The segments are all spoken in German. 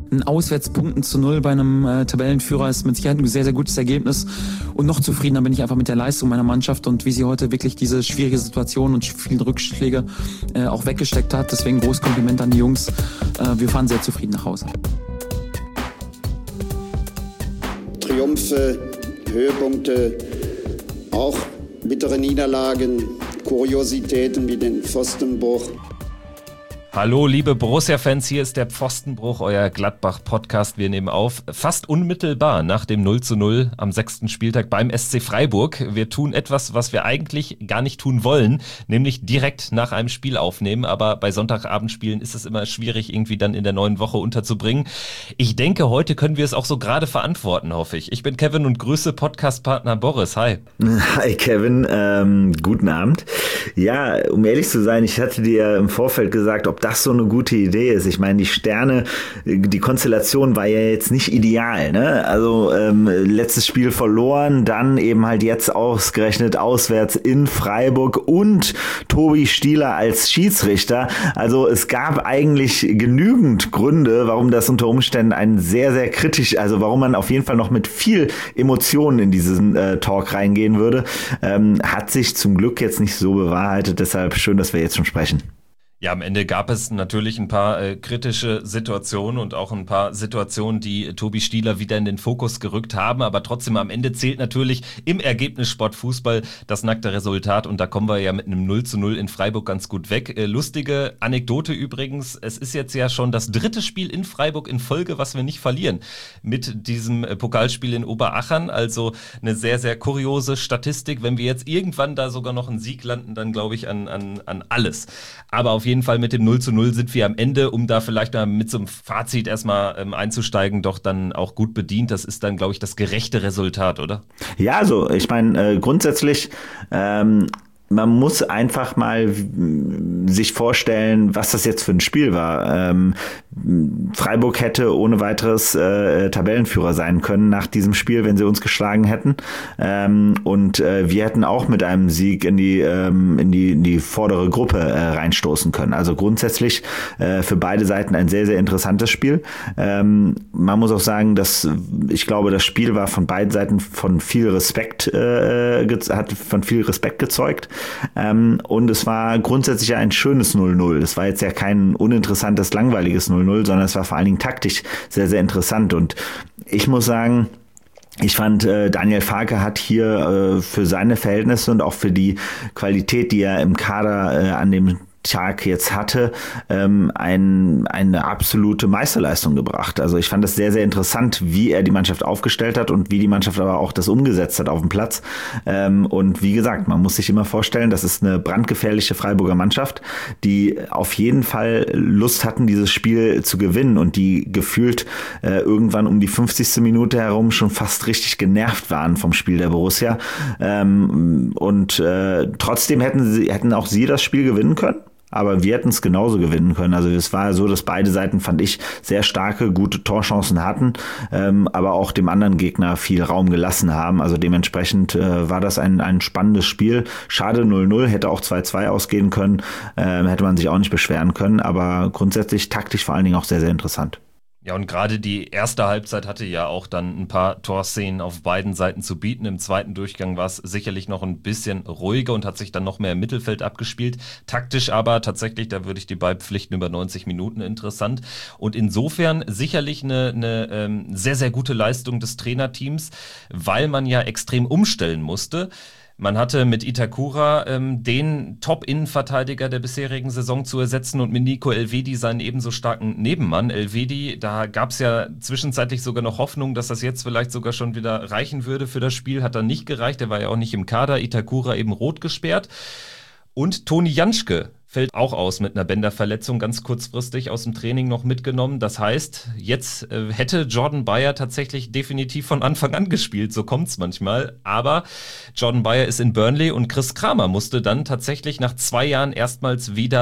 Ein Auswärtspunkten zu 0 bei einem Tabellenführer ist mit Sicherheit ein sehr, sehr gutes Ergebnis. Und noch zufriedener bin ich einfach mit der Leistung meiner Mannschaft und wie sie heute wirklich diese schwierige Situation und vielen Rückschläge auch weggesteckt hat. Deswegen großes Kompliment an die Jungs. Wir fahren sehr zufrieden nach Hause. Triumphe, Höhepunkte, auch bittere Niederlagen, Kuriositäten wie den Pfostenbruch. Hallo liebe Borussia-Fans, hier ist der Pfostenbruch, euer Gladbach-Podcast. Wir nehmen auf, fast unmittelbar nach dem 0:0 am 6. Spieltag beim SC Freiburg. Wir tun etwas, was wir eigentlich gar nicht tun wollen, nämlich direkt nach einem Spiel aufnehmen. Aber bei Sonntagabendspielen ist es immer schwierig, irgendwie dann in der neuen Woche unterzubringen. Ich denke, heute können wir es auch so gerade verantworten, hoffe ich. Ich bin Kevin und grüße Podcast-Partner Boris. Hi. Hi Kevin, guten Abend. Ja, um ehrlich zu sein, ich hatte dir im Vorfeld gesagt, ob das so eine gute Idee ist. Ich meine, die Sterne, die Konstellation war ja jetzt nicht ideal, ne? Also letztes Spiel verloren, dann eben halt jetzt ausgerechnet auswärts in Freiburg und Tobi Stieler als Schiedsrichter. Also es gab eigentlich genügend Gründe, warum das unter Umständen ein sehr, sehr kritisch, also warum man auf jeden Fall noch mit viel Emotionen in diesen Talk reingehen würde. Hat sich zum Glück jetzt nicht so bewahrheitet, deshalb schön, dass wir jetzt schon sprechen. Ja, am Ende gab es natürlich ein paar kritische Situationen und auch ein paar Situationen, die Tobi Stieler wieder in den Fokus gerückt haben. Aber trotzdem, am Ende zählt natürlich im Ergebnissport Fußball das nackte Resultat. Und da kommen wir ja mit einem 0:0 in Freiburg ganz gut weg. Lustige Anekdote übrigens, es ist jetzt ja schon das 3. Spiel in Freiburg in Folge, was wir nicht verlieren. Mit diesem Pokalspiel in Oberachern. Also eine sehr, sehr kuriose Statistik. Wenn wir jetzt irgendwann da sogar noch einen Sieg landen, dann glaube ich an alles. Aber auf jeden Fall mit dem 0:0 sind wir am Ende, um da vielleicht mal mit so einem Fazit erstmal einzusteigen, doch dann auch gut bedient. Das ist dann, glaube ich, das gerechte Resultat, oder? Ja, also ich meine, grundsätzlich man muss einfach mal sich vorstellen, was das jetzt für ein Spiel war. Freiburg hätte ohne weiteres Tabellenführer sein können nach diesem Spiel, wenn sie uns geschlagen hätten. Und wir hätten auch mit einem Sieg in die vordere Gruppe reinstoßen können. Also grundsätzlich für beide Seiten ein sehr, sehr interessantes Spiel. Man muss auch sagen, dass ich glaube, das Spiel war von beiden Seiten von viel Respekt, hat von viel Respekt gezeugt. Und es war grundsätzlich ein schönes 0:0. Es war jetzt ja kein uninteressantes, langweiliges 0:0, sondern es war vor allen Dingen taktisch sehr, sehr interessant. Und ich muss sagen, ich fand, Daniel Farke hat hier für seine Verhältnisse und auch für die Qualität, die er im Kader an dem Tag jetzt hatte, eine absolute Meisterleistung gebracht. Also ich fand es sehr, sehr interessant, wie er die Mannschaft aufgestellt hat und wie die Mannschaft aber auch das umgesetzt hat auf dem Platz. Und wie gesagt, man muss sich immer vorstellen, das ist eine brandgefährliche Freiburger Mannschaft, die auf jeden Fall Lust hatten, dieses Spiel zu gewinnen und die gefühlt irgendwann um die 50. Minute herum schon fast richtig genervt waren vom Spiel der Borussia. Und trotzdem hätten auch sie das Spiel gewinnen können. Aber wir hätten es genauso gewinnen können. Also es war so, dass beide Seiten, fand ich, sehr starke, gute Torchancen hatten, aber auch dem anderen Gegner viel Raum gelassen haben. Also dementsprechend war das ein spannendes Spiel. Schade 0:0, hätte auch 2:2 ausgehen können, hätte man sich auch nicht beschweren können. Aber grundsätzlich taktisch vor allen Dingen auch sehr, sehr interessant. Ja, und gerade die erste Halbzeit hatte ja auch dann ein paar Torszenen auf beiden Seiten zu bieten. Im zweiten Durchgang war es sicherlich noch ein bisschen ruhiger und hat sich dann noch mehr im Mittelfeld abgespielt. Taktisch aber tatsächlich, da würde ich die beipflichten, über 90 Minuten interessant. Und insofern sicherlich eine sehr, sehr gute Leistung des Trainerteams, weil man ja extrem umstellen musste. Man hatte mit Itakura den Top-Innenverteidiger der bisherigen Saison zu ersetzen und mit Nico Elvedi seinen ebenso starken Nebenmann. Elvedi, da gab es ja zwischenzeitlich sogar noch Hoffnung, dass das jetzt vielleicht sogar schon wieder reichen würde für das Spiel. Hat dann nicht gereicht, er war ja auch nicht im Kader. Itakura eben rot gesperrt. Und Toni Janschke fällt auch aus mit einer Bänderverletzung, ganz kurzfristig aus dem Training noch mitgenommen. Das heißt, jetzt hätte Jordan Bayer tatsächlich definitiv von Anfang an gespielt, so kommt's manchmal. Aber Jordan Bayer ist in Burnley und Chris Kramer musste dann tatsächlich nach 2 Jahren erstmals wieder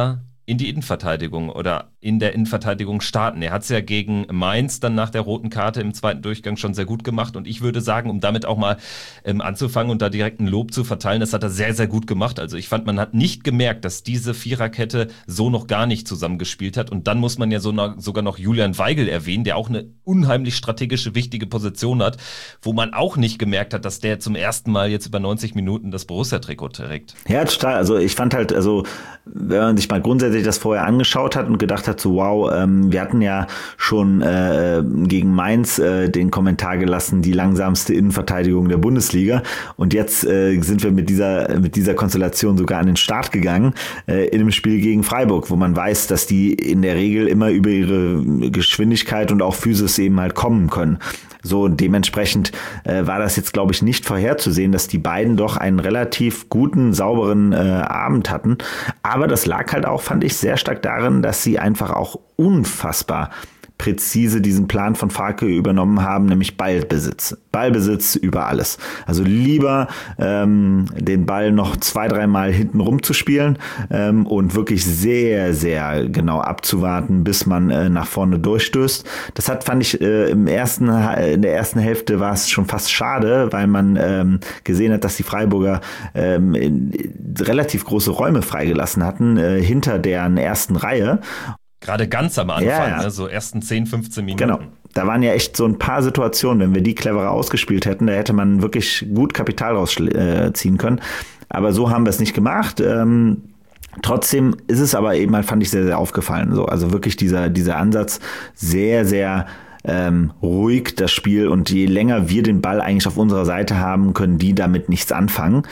in die Innenverteidigung oder in der Innenverteidigung starten. Er hat es ja gegen Mainz dann nach der roten Karte im zweiten Durchgang schon sehr gut gemacht und ich würde sagen, um damit auch mal anzufangen und da direkt ein Lob zu verteilen, das hat er sehr, sehr gut gemacht. Also ich fand, man hat nicht gemerkt, dass diese Viererkette so noch gar nicht zusammengespielt hat und dann muss man ja sogar noch Julian Weigl erwähnen, der auch eine unheimlich strategische, wichtige Position hat, wo man auch nicht gemerkt hat, dass der zum ersten Mal jetzt über 90 Minuten das Borussia-Trikot trägt. Ja, total. Also ich fand halt, wenn man sich mal grundsätzlich das vorher angeschaut hat und gedacht hat, so wow, wir hatten ja schon gegen Mainz den Kommentar gelassen, die langsamste Innenverteidigung der Bundesliga und jetzt sind wir mit dieser Konstellation sogar an den Start gegangen in einem Spiel gegen Freiburg, wo man weiß, dass die in der Regel immer über ihre Geschwindigkeit und auch Physis eben halt kommen können. So, dementsprechend war das jetzt, glaube ich, nicht vorherzusehen, dass die beiden doch einen relativ guten, sauberen Abend hatten. Aber das lag halt auch, fand ich, sehr stark darin, dass sie einfach auch unfassbar präzise diesen Plan von Farke übernommen haben, nämlich Ballbesitz. Ballbesitz über alles. Also lieber den Ball noch 2-3 Mal hinten rum zu spielen und wirklich sehr, sehr genau abzuwarten, bis man nach vorne durchstößt. Das fand ich, in der ersten Hälfte war es schon fast schade, weil man gesehen hat, dass die Freiburger relativ große Räume freigelassen hatten, hinter deren ersten Reihe. Gerade ganz am Anfang, ja. Ne, so ersten 10, 15 Minuten. Genau. Da waren ja echt so ein paar Situationen, wenn wir die cleverer ausgespielt hätten, da hätte man wirklich gut Kapital rausziehen können. Aber so haben wir es nicht gemacht. Trotzdem ist es aber eben halt, fand ich, sehr, sehr aufgefallen. So, also wirklich dieser Ansatz, sehr, sehr ruhig das Spiel, und je länger wir den Ball eigentlich auf unserer Seite haben, können die damit nichts anfangen.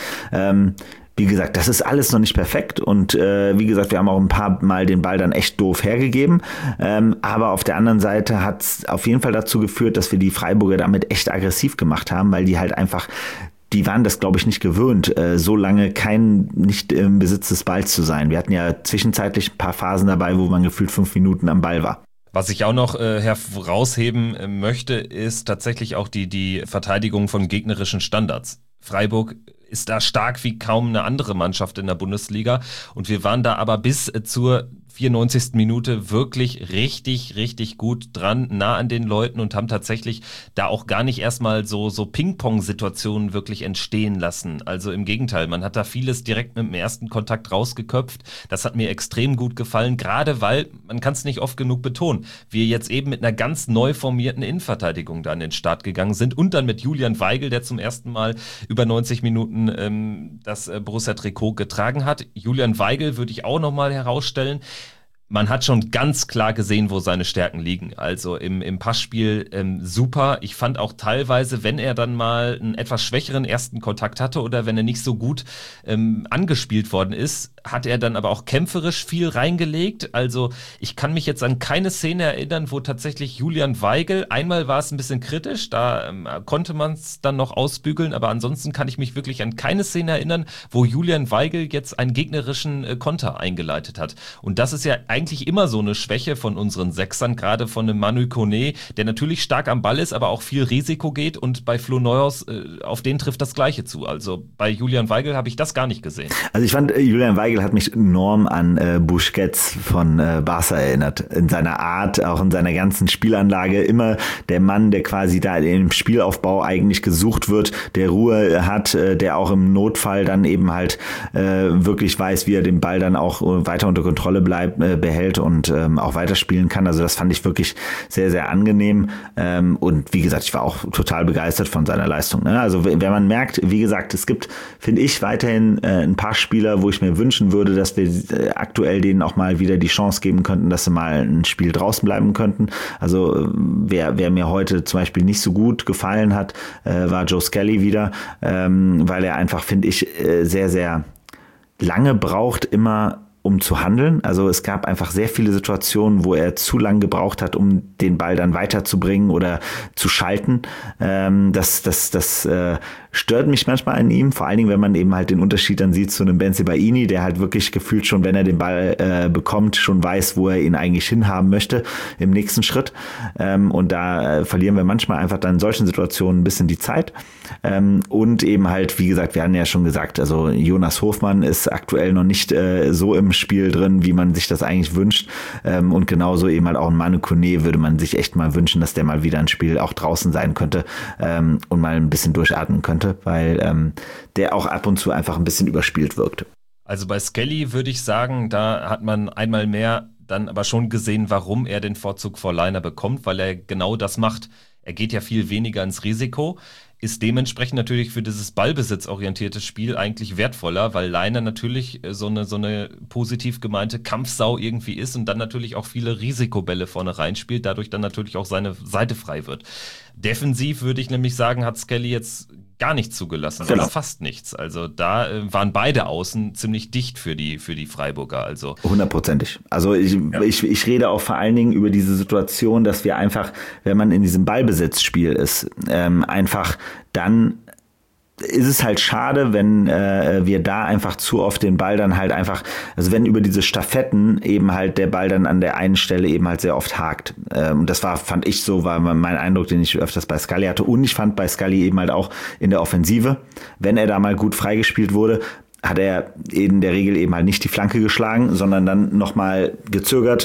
Wie gesagt, das ist alles noch nicht perfekt und wie gesagt, wir haben auch ein paar Mal den Ball dann echt doof hergegeben, aber auf der anderen Seite hat es auf jeden Fall dazu geführt, dass wir die Freiburger damit echt aggressiv gemacht haben, weil die halt einfach, die waren das, glaube ich, nicht gewöhnt, so lange nicht im Besitz des Balls zu sein. Wir hatten ja zwischenzeitlich ein paar Phasen dabei, wo man gefühlt 5 Minuten am Ball war. Was ich auch noch herausheben möchte, ist tatsächlich auch die Verteidigung von gegnerischen Standards. Freiburg ist da stark wie kaum eine andere Mannschaft in der Bundesliga und wir waren da aber bis zur 94. Minute wirklich richtig, richtig gut dran, nah an den Leuten und haben tatsächlich da auch gar nicht erstmal so Ping-Pong-Situationen wirklich entstehen lassen. Also im Gegenteil, man hat da vieles direkt mit dem ersten Kontakt rausgeköpft. Das hat mir extrem gut gefallen, gerade weil, man kann es nicht oft genug betonen, wir jetzt eben mit einer ganz neu formierten Innenverteidigung da an den Start gegangen sind und dann mit Julian Weigl, der zum ersten Mal über 90 Minuten das Borussia-Trikot getragen hat. Julian Weigl würde ich auch nochmal herausstellen. Man hat schon ganz klar gesehen, wo seine Stärken liegen. Also im Passspiel super. Ich fand auch teilweise, wenn er dann mal einen etwas schwächeren ersten Kontakt hatte oder wenn er nicht so gut angespielt worden ist, hat er dann aber auch kämpferisch viel reingelegt. Also ich kann mich jetzt an keine Szene erinnern, wo tatsächlich Julian Weigl, einmal war es ein bisschen kritisch, da konnte man es dann noch ausbügeln, aber ansonsten kann ich mich wirklich an keine Szene erinnern, wo Julian Weigl jetzt einen gegnerischen Konter eingeleitet hat. Und das ist ja eigentlich immer so eine Schwäche von unseren Sechsern, gerade von dem Manu Koné, der natürlich stark am Ball ist, aber auch viel Risiko geht, und bei Flo Neuhaus, auf den trifft das Gleiche zu. Also bei Julian Weigl habe ich das gar nicht gesehen. Also ich fand, Julian Weigl hat mich enorm an Busquets von Barca erinnert. In seiner Art, auch in seiner ganzen Spielanlage. Immer der Mann, der quasi da im Spielaufbau eigentlich gesucht wird, der Ruhe hat, der auch im Notfall dann eben halt wirklich weiß, wie er den Ball dann auch weiter unter Kontrolle behält und auch weiterspielen kann. Also das fand ich wirklich sehr, sehr angenehm. Und wie gesagt, ich war auch total begeistert von seiner Leistung. Ne? Also wenn man merkt, wie gesagt, es gibt, finde ich, weiterhin ein paar Spieler, wo ich mir wünschen würde, dass wir aktuell denen auch mal wieder die Chance geben könnten, dass sie mal ein Spiel draußen bleiben könnten. Also wer mir heute zum Beispiel nicht so gut gefallen hat, war Joe Skelly wieder, weil er einfach, finde ich, sehr, sehr lange braucht immer, um zu handeln. Also es gab einfach sehr viele Situationen, wo er zu lange gebraucht hat, um den Ball dann weiterzubringen oder zu schalten. Das stört mich manchmal an ihm, vor allen Dingen, wenn man eben halt den Unterschied dann sieht zu einem Bensebaini, der halt wirklich gefühlt schon, wenn er den Ball bekommt, schon weiß, wo er ihn eigentlich hinhaben möchte im nächsten Schritt. Und da verlieren wir manchmal einfach dann in solchen Situationen ein bisschen die Zeit. Und eben halt, wie gesagt, wir hatten ja schon gesagt, also Jonas Hofmann ist aktuell noch nicht so im im Spiel drin, wie man sich das eigentlich wünscht. Und genauso eben halt auch ein Manu Kone würde man sich echt mal wünschen, dass der mal wieder ein Spiel auch draußen sein könnte und mal ein bisschen durchatmen könnte, weil der auch ab und zu einfach ein bisschen überspielt wirkte. Also bei Skelly würde ich sagen, da hat man einmal mehr dann aber schon gesehen, warum er den Vorzug vor Lainer bekommt, weil er genau das macht. Er geht ja viel weniger ins Risiko, ist dementsprechend natürlich für dieses ballbesitzorientierte Spiel eigentlich wertvoller, weil Lainer natürlich so eine positiv gemeinte Kampfsau irgendwie ist und dann natürlich auch viele Risikobälle vorne reinspielt, dadurch dann natürlich auch seine Seite frei wird. Defensiv würde ich nämlich sagen, hat Skelly jetzt gar nichts zugelassen, oder fast nichts. Also da waren beide Außen ziemlich dicht für die Freiburger. Also 100%. Also ich rede auch vor allen Dingen über diese Situation, dass wir einfach, wenn man in diesem Ballbesitzspiel ist, einfach dann ist es halt schade, wenn wir da einfach zu oft den Ball dann halt einfach, also wenn über diese Staffetten eben halt der Ball dann an der einen Stelle eben halt sehr oft hakt. Und das fand ich so, war mein Eindruck, den ich öfters bei Scully hatte. Und ich fand bei Scully eben halt auch in der Offensive, wenn er da mal gut freigespielt wurde, hat er in der Regel eben halt nicht die Flanke geschlagen, sondern dann nochmal gezögert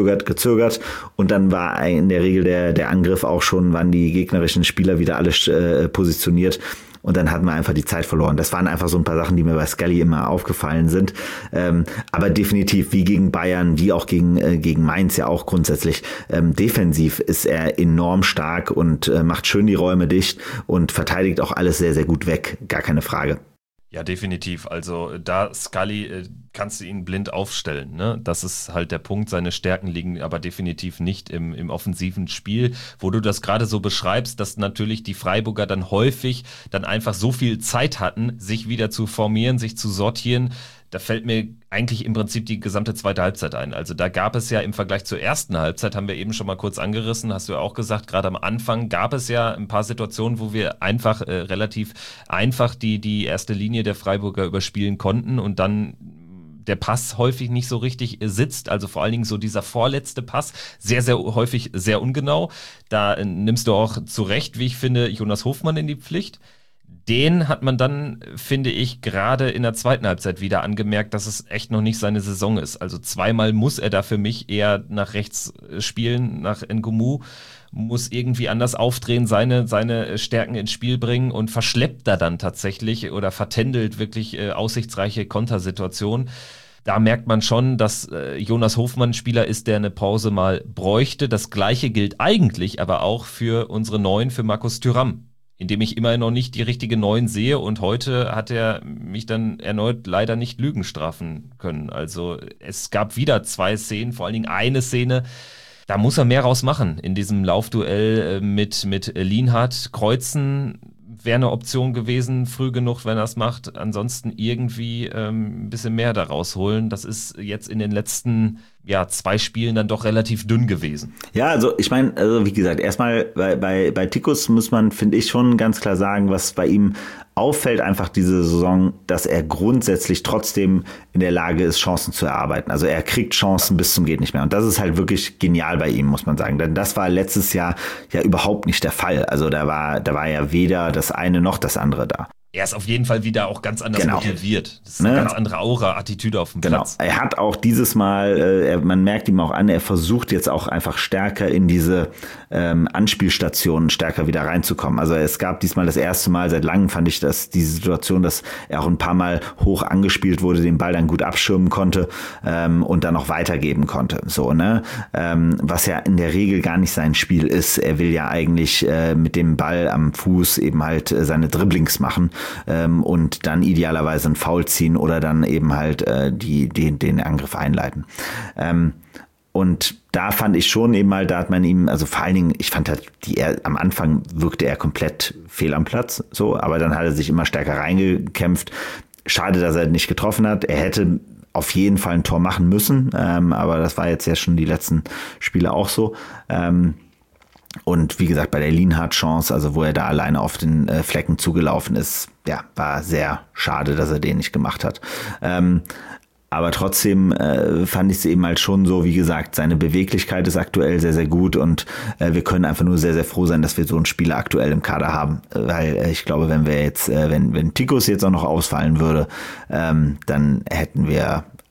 und dann war in der Regel der Angriff auch schon, waren die gegnerischen Spieler wieder alle positioniert und dann hatten wir einfach die Zeit verloren. Das waren einfach so ein paar Sachen, die mir bei Scully immer aufgefallen sind, aber definitiv wie gegen Bayern, wie auch gegen Mainz ja auch grundsätzlich, defensiv ist er enorm stark und macht schön die Räume dicht und verteidigt auch alles sehr, sehr gut weg, gar keine Frage. Ja, definitiv. Also da Scully kannst du ihn blind aufstellen, ne? Das ist halt der Punkt. Seine Stärken liegen aber definitiv nicht im offensiven Spiel, wo du das gerade so beschreibst, dass natürlich die Freiburger dann häufig dann einfach so viel Zeit hatten, sich wieder zu formieren, sich zu sortieren. Da fällt mir eigentlich im Prinzip die gesamte zweite Halbzeit ein. Also da gab es ja im Vergleich zur ersten Halbzeit, haben wir eben schon mal kurz angerissen, hast du ja auch gesagt, gerade am Anfang gab es ja ein paar Situationen, wo wir einfach relativ einfach die erste Linie der Freiburger überspielen konnten und dann der Pass häufig nicht so richtig sitzt, also vor allen Dingen so dieser vorletzte Pass, sehr, sehr häufig sehr ungenau. Da nimmst du auch zu Recht, wie ich finde, Jonas Hofmann in die Pflicht. Den hat man dann, finde ich, gerade in der zweiten Halbzeit wieder angemerkt, dass es echt noch nicht seine Saison ist. Also zweimal muss er da für mich eher nach rechts spielen, nach N'Gumu, muss irgendwie anders aufdrehen, seine Stärken ins Spiel bringen und verschleppt da dann tatsächlich oder vertändelt wirklich aussichtsreiche Kontersituationen. Da merkt man schon, dass Jonas Hofmann ein Spieler ist, der eine Pause mal bräuchte. Das Gleiche gilt eigentlich aber auch für unsere Neuen, für Markus Thuram, in dem ich immerhin noch nicht die richtige Neun sehe und heute hat er mich dann erneut leider nicht Lügen strafen können. Also es gab wieder 2 Szenen, vor allen Dingen eine Szene, da muss er mehr rausmachen in diesem Laufduell mit Lienhardt. Kreuzen wäre eine Option gewesen, früh genug, wenn er es macht. Ansonsten irgendwie ein bisschen mehr da rausholen. Das ist jetzt in den letzten 2 Spielen dann doch relativ dünn gewesen. Ja, also ich meine, also wie gesagt, erstmal bei Tikus muss man, finde ich, schon ganz klar sagen, was bei ihm auffällt einfach diese Saison, dass er grundsätzlich trotzdem in der Lage ist, Chancen zu erarbeiten. Also er kriegt Chancen bis zum geht nicht mehr. Und das ist halt wirklich genial bei ihm, muss man sagen. Denn das war letztes Jahr ja überhaupt nicht der Fall. Also da war ja weder das eine noch das andere da. Er ist auf jeden Fall wieder auch ganz anders motiviert. Das ist eine ganz andere Aura, Attitüde auf dem Platz. Er hat auch dieses Mal, man merkt ihm auch an, er versucht jetzt auch einfach stärker in diese Anspielstationen stärker wieder reinzukommen. Also es gab diesmal das erste Mal seit langem, fand ich, dass diese Situation, dass er auch ein paar Mal hoch angespielt wurde, den Ball dann gut abschirmen konnte und dann auch weitergeben konnte. So, ne? Was ja in der Regel gar nicht sein Spiel ist. Er will ja eigentlich mit dem Ball am Fuß eben halt seine Dribblings machen. Und dann idealerweise einen Foul ziehen oder dann eben halt den Angriff einleiten. Und da fand ich schon eben mal, da hat man ihm, also vor allen Dingen, ich fand halt, am Anfang wirkte er komplett fehl am Platz, so, aber dann hat er sich immer stärker reingekämpft. Schade, dass er nicht getroffen hat. Er hätte auf jeden Fall ein Tor machen müssen, aber das war jetzt ja schon die letzten Spiele auch so. Und wie gesagt, bei der Lienhardt-Chance, also wo er da alleine auf den Flecken zugelaufen ist, ja, war sehr schade, dass er den nicht gemacht hat. Aber trotzdem fand ich es eben halt schon so, wie gesagt, seine Beweglichkeit ist aktuell sehr, sehr gut und wir können einfach nur sehr, sehr froh sein, dass wir so einen Spieler aktuell im Kader haben. Weil ich glaube, wenn wir jetzt, wenn Tikus jetzt auch noch ausfallen würde, dann hätten wir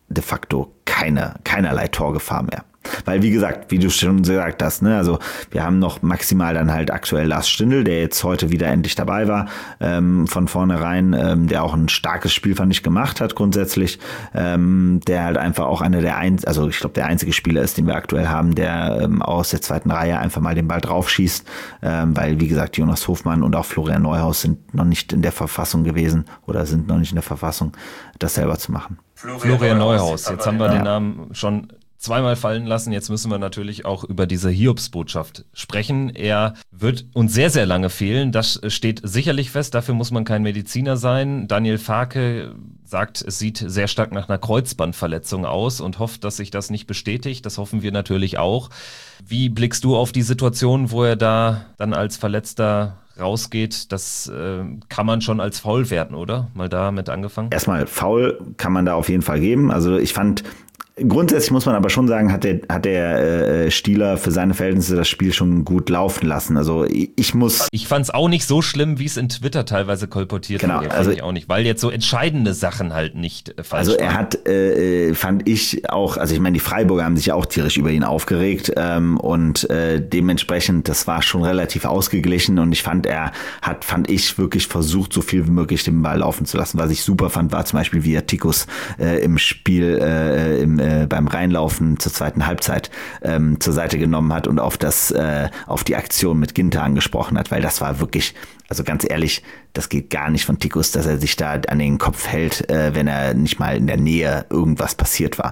de facto keinerlei Torgefahr mehr. Weil, wie gesagt, wie du schon gesagt hast, ne, also wir haben noch maximal dann halt aktuell Lars Stindl, der jetzt heute wieder endlich dabei war, von vornherein, der auch ein starkes Spiel, fand ich, gemacht hat grundsätzlich, der halt einfach auch ich glaube, der einzige Spieler ist, den wir aktuell haben, der aus der zweiten Reihe einfach mal den Ball draufschießt, weil, wie gesagt, Jonas Hofmann und auch Florian Neuhaus sind noch nicht in der Verfassung gewesen oder sind noch nicht in der Verfassung, das selber zu machen. Florian Neuhaus, jetzt haben wir den Namen schon zweimal fallen lassen. Jetzt müssen wir natürlich auch über diese Hiobsbotschaft sprechen. Er wird uns sehr, sehr lange fehlen. Das steht sicherlich fest. Dafür muss man kein Mediziner sein. Daniel Farke sagt, es sieht sehr stark nach einer Kreuzbandverletzung aus und hofft, dass sich das nicht bestätigt. Das hoffen wir natürlich auch. Wie blickst du auf die Situation, wo er da dann als Verletzter rausgeht? Das kann man schon als Foul werten, oder? Mal damit angefangen. Erstmal, Foul kann man da auf jeden Fall geben. Also ich fand, grundsätzlich muss man aber schon sagen, hat der Stieler für seine Verhältnisse das Spiel schon gut laufen lassen. Also ich fand es auch nicht so schlimm, wie es in Twitter teilweise kolportiert wurde. Genau, also ich auch nicht, weil jetzt so entscheidende Sachen halt nicht falsch waren. Also er hat, fand ich auch, also ich meine, die Freiburger haben sich ja auch tierisch über ihn aufgeregt und dementsprechend, das war schon relativ ausgeglichen und ich fand, er hat wirklich versucht, so viel wie möglich den Ball laufen zu lassen. Was ich super fand, war zum Beispiel, wie er Tikus im Spiel beim Reinlaufen zur zweiten Halbzeit zur Seite genommen hat und auf die Aktion mit Ginter angesprochen hat, weil das war wirklich, also ganz ehrlich, das geht gar nicht von Tikus, dass er sich da an den Kopf hält, wenn er nicht mal in der Nähe irgendwas passiert war.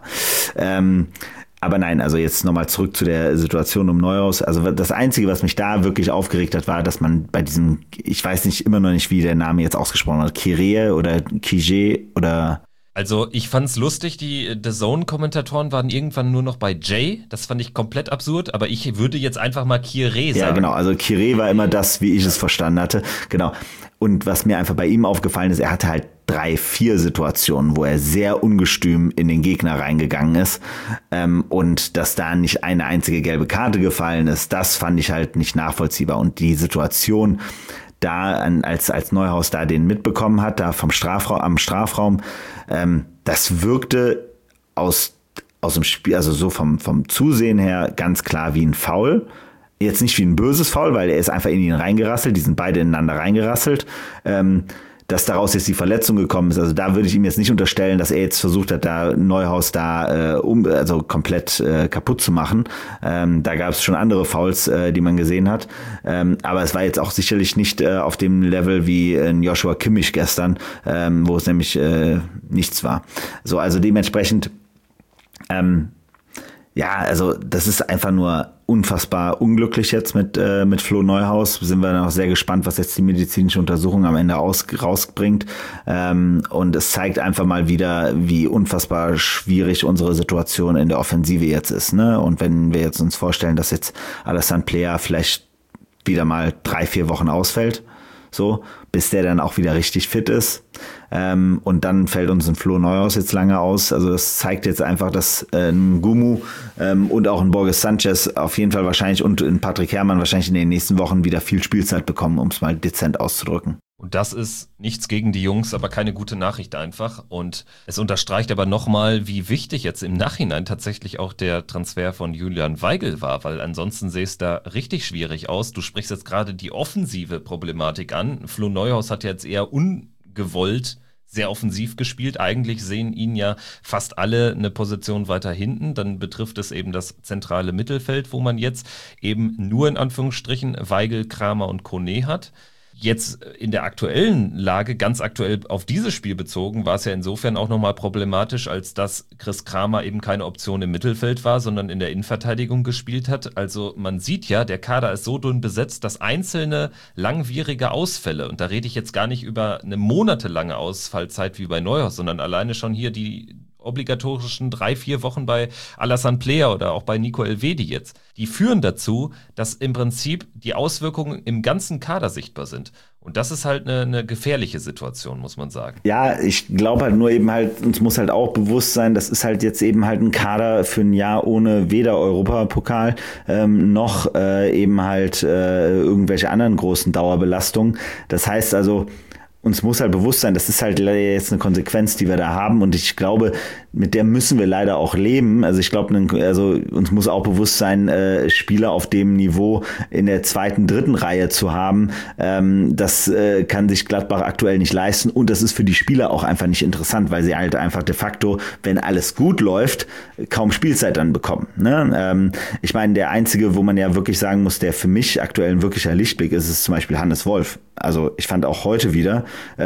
Aber nein, also jetzt nochmal zurück zu der Situation um Neuhaus. Also das Einzige, was mich da wirklich aufgeregt hat, war, dass man bei diesem, ich weiß immer noch nicht, wie der Name jetzt ausgesprochen wird, Kire oder Kije oder... Also ich fand's lustig, die DAZN-Kommentatoren waren irgendwann nur noch bei Jay. Das fand ich komplett absurd, aber ich würde jetzt einfach mal Kire sagen. Ja, genau, also Kire war immer das, wie ich es verstanden hatte. Genau. Und was mir einfach bei ihm aufgefallen ist, er hatte halt 3-4 Situationen, wo er sehr ungestüm in den Gegner reingegangen ist. Und dass da nicht eine einzige gelbe Karte gefallen ist, das fand ich halt nicht nachvollziehbar. Und die Situation da, als Neuhaus da den mitbekommen hat, da am Strafraum, das wirkte aus dem Spiel, also so vom Zusehen her ganz klar wie ein Foul. Jetzt nicht wie ein böses Foul, weil er ist einfach in ihn reingerasselt, die sind beide ineinander reingerasselt. Dass daraus jetzt die Verletzung gekommen ist, also da würde ich ihm jetzt nicht unterstellen, dass er jetzt versucht hat, da Neuhaus da komplett kaputt zu machen. Da gab es schon andere Fouls, die man gesehen hat. Aber es war jetzt auch sicherlich nicht auf dem Level wie Joshua Kimmich gestern, wo es nämlich nichts war. So, also dementsprechend ja, also das ist einfach nur unfassbar unglücklich jetzt mit Flo Neuhaus. Sind wir noch sehr gespannt, was jetzt die medizinische Untersuchung am Ende rausbringt. Und es zeigt einfach mal wieder, wie unfassbar schwierig unsere Situation in der Offensive jetzt ist. Ne? Und wenn wir jetzt uns vorstellen, dass jetzt Alassane Plea vielleicht wieder mal 3-4 Wochen ausfällt, so, bis der dann auch wieder richtig fit ist. Und dann fällt uns ein Flo Neuhaus jetzt lange aus. Also das zeigt jetzt einfach, dass ein Gumu und auch ein Borges Sanchez auf jeden Fall wahrscheinlich und ein Patrick Herrmann wahrscheinlich in den nächsten Wochen wieder viel Spielzeit bekommen, um es mal dezent auszudrücken. Und das ist nichts gegen die Jungs, aber keine gute Nachricht einfach. Und es unterstreicht aber nochmal, wie wichtig jetzt im Nachhinein tatsächlich auch der Transfer von Julian Weigl war, weil ansonsten sähe es da richtig schwierig aus. Du sprichst jetzt gerade die offensive Problematik an. Flo Neuhaus hat jetzt eher ungewollt sehr offensiv gespielt. Eigentlich sehen ihn ja fast alle eine Position weiter hinten. Dann betrifft es eben das zentrale Mittelfeld, wo man jetzt eben nur in Anführungsstrichen Weigl, Kramer und Kone hat. Jetzt in der aktuellen Lage, ganz aktuell auf dieses Spiel bezogen, war es ja insofern auch nochmal problematisch, als dass Chris Kramer eben keine Option im Mittelfeld war, sondern in der Innenverteidigung gespielt hat. Also man sieht ja, der Kader ist so dünn besetzt, dass einzelne langwierige Ausfälle, und da rede ich jetzt gar nicht über eine monatelange Ausfallzeit wie bei Neuhaus, sondern alleine schon hier die obligatorischen 3-4 Wochen bei Alassane Plea oder auch bei Nico Elvedi jetzt, die führen dazu, dass im Prinzip die Auswirkungen im ganzen Kader sichtbar sind. Und das ist halt eine gefährliche Situation, muss man sagen. Ja, ich glaube halt nur eben halt, uns muss halt auch bewusst sein, das ist halt jetzt eben halt ein Kader für ein Jahr ohne weder Europapokal noch eben halt irgendwelche anderen großen Dauerbelastungen. Das heißt also, uns muss halt bewusst sein, das ist halt jetzt eine Konsequenz, die wir da haben und ich glaube, mit der müssen wir leider auch leben. Also ich glaube, uns muss auch bewusst sein, Spieler auf dem Niveau in der 2., 3. Reihe zu haben, das kann sich Gladbach aktuell nicht leisten und das ist für die Spieler auch einfach nicht interessant, weil sie halt einfach de facto, wenn alles gut läuft, kaum Spielzeit dann bekommen. Ne? Ich meine, der einzige, wo man ja wirklich sagen muss, der für mich aktuell ein wirklicher Lichtblick ist, ist zum Beispiel Hannes Wolf. Also ich fand auch heute wieder,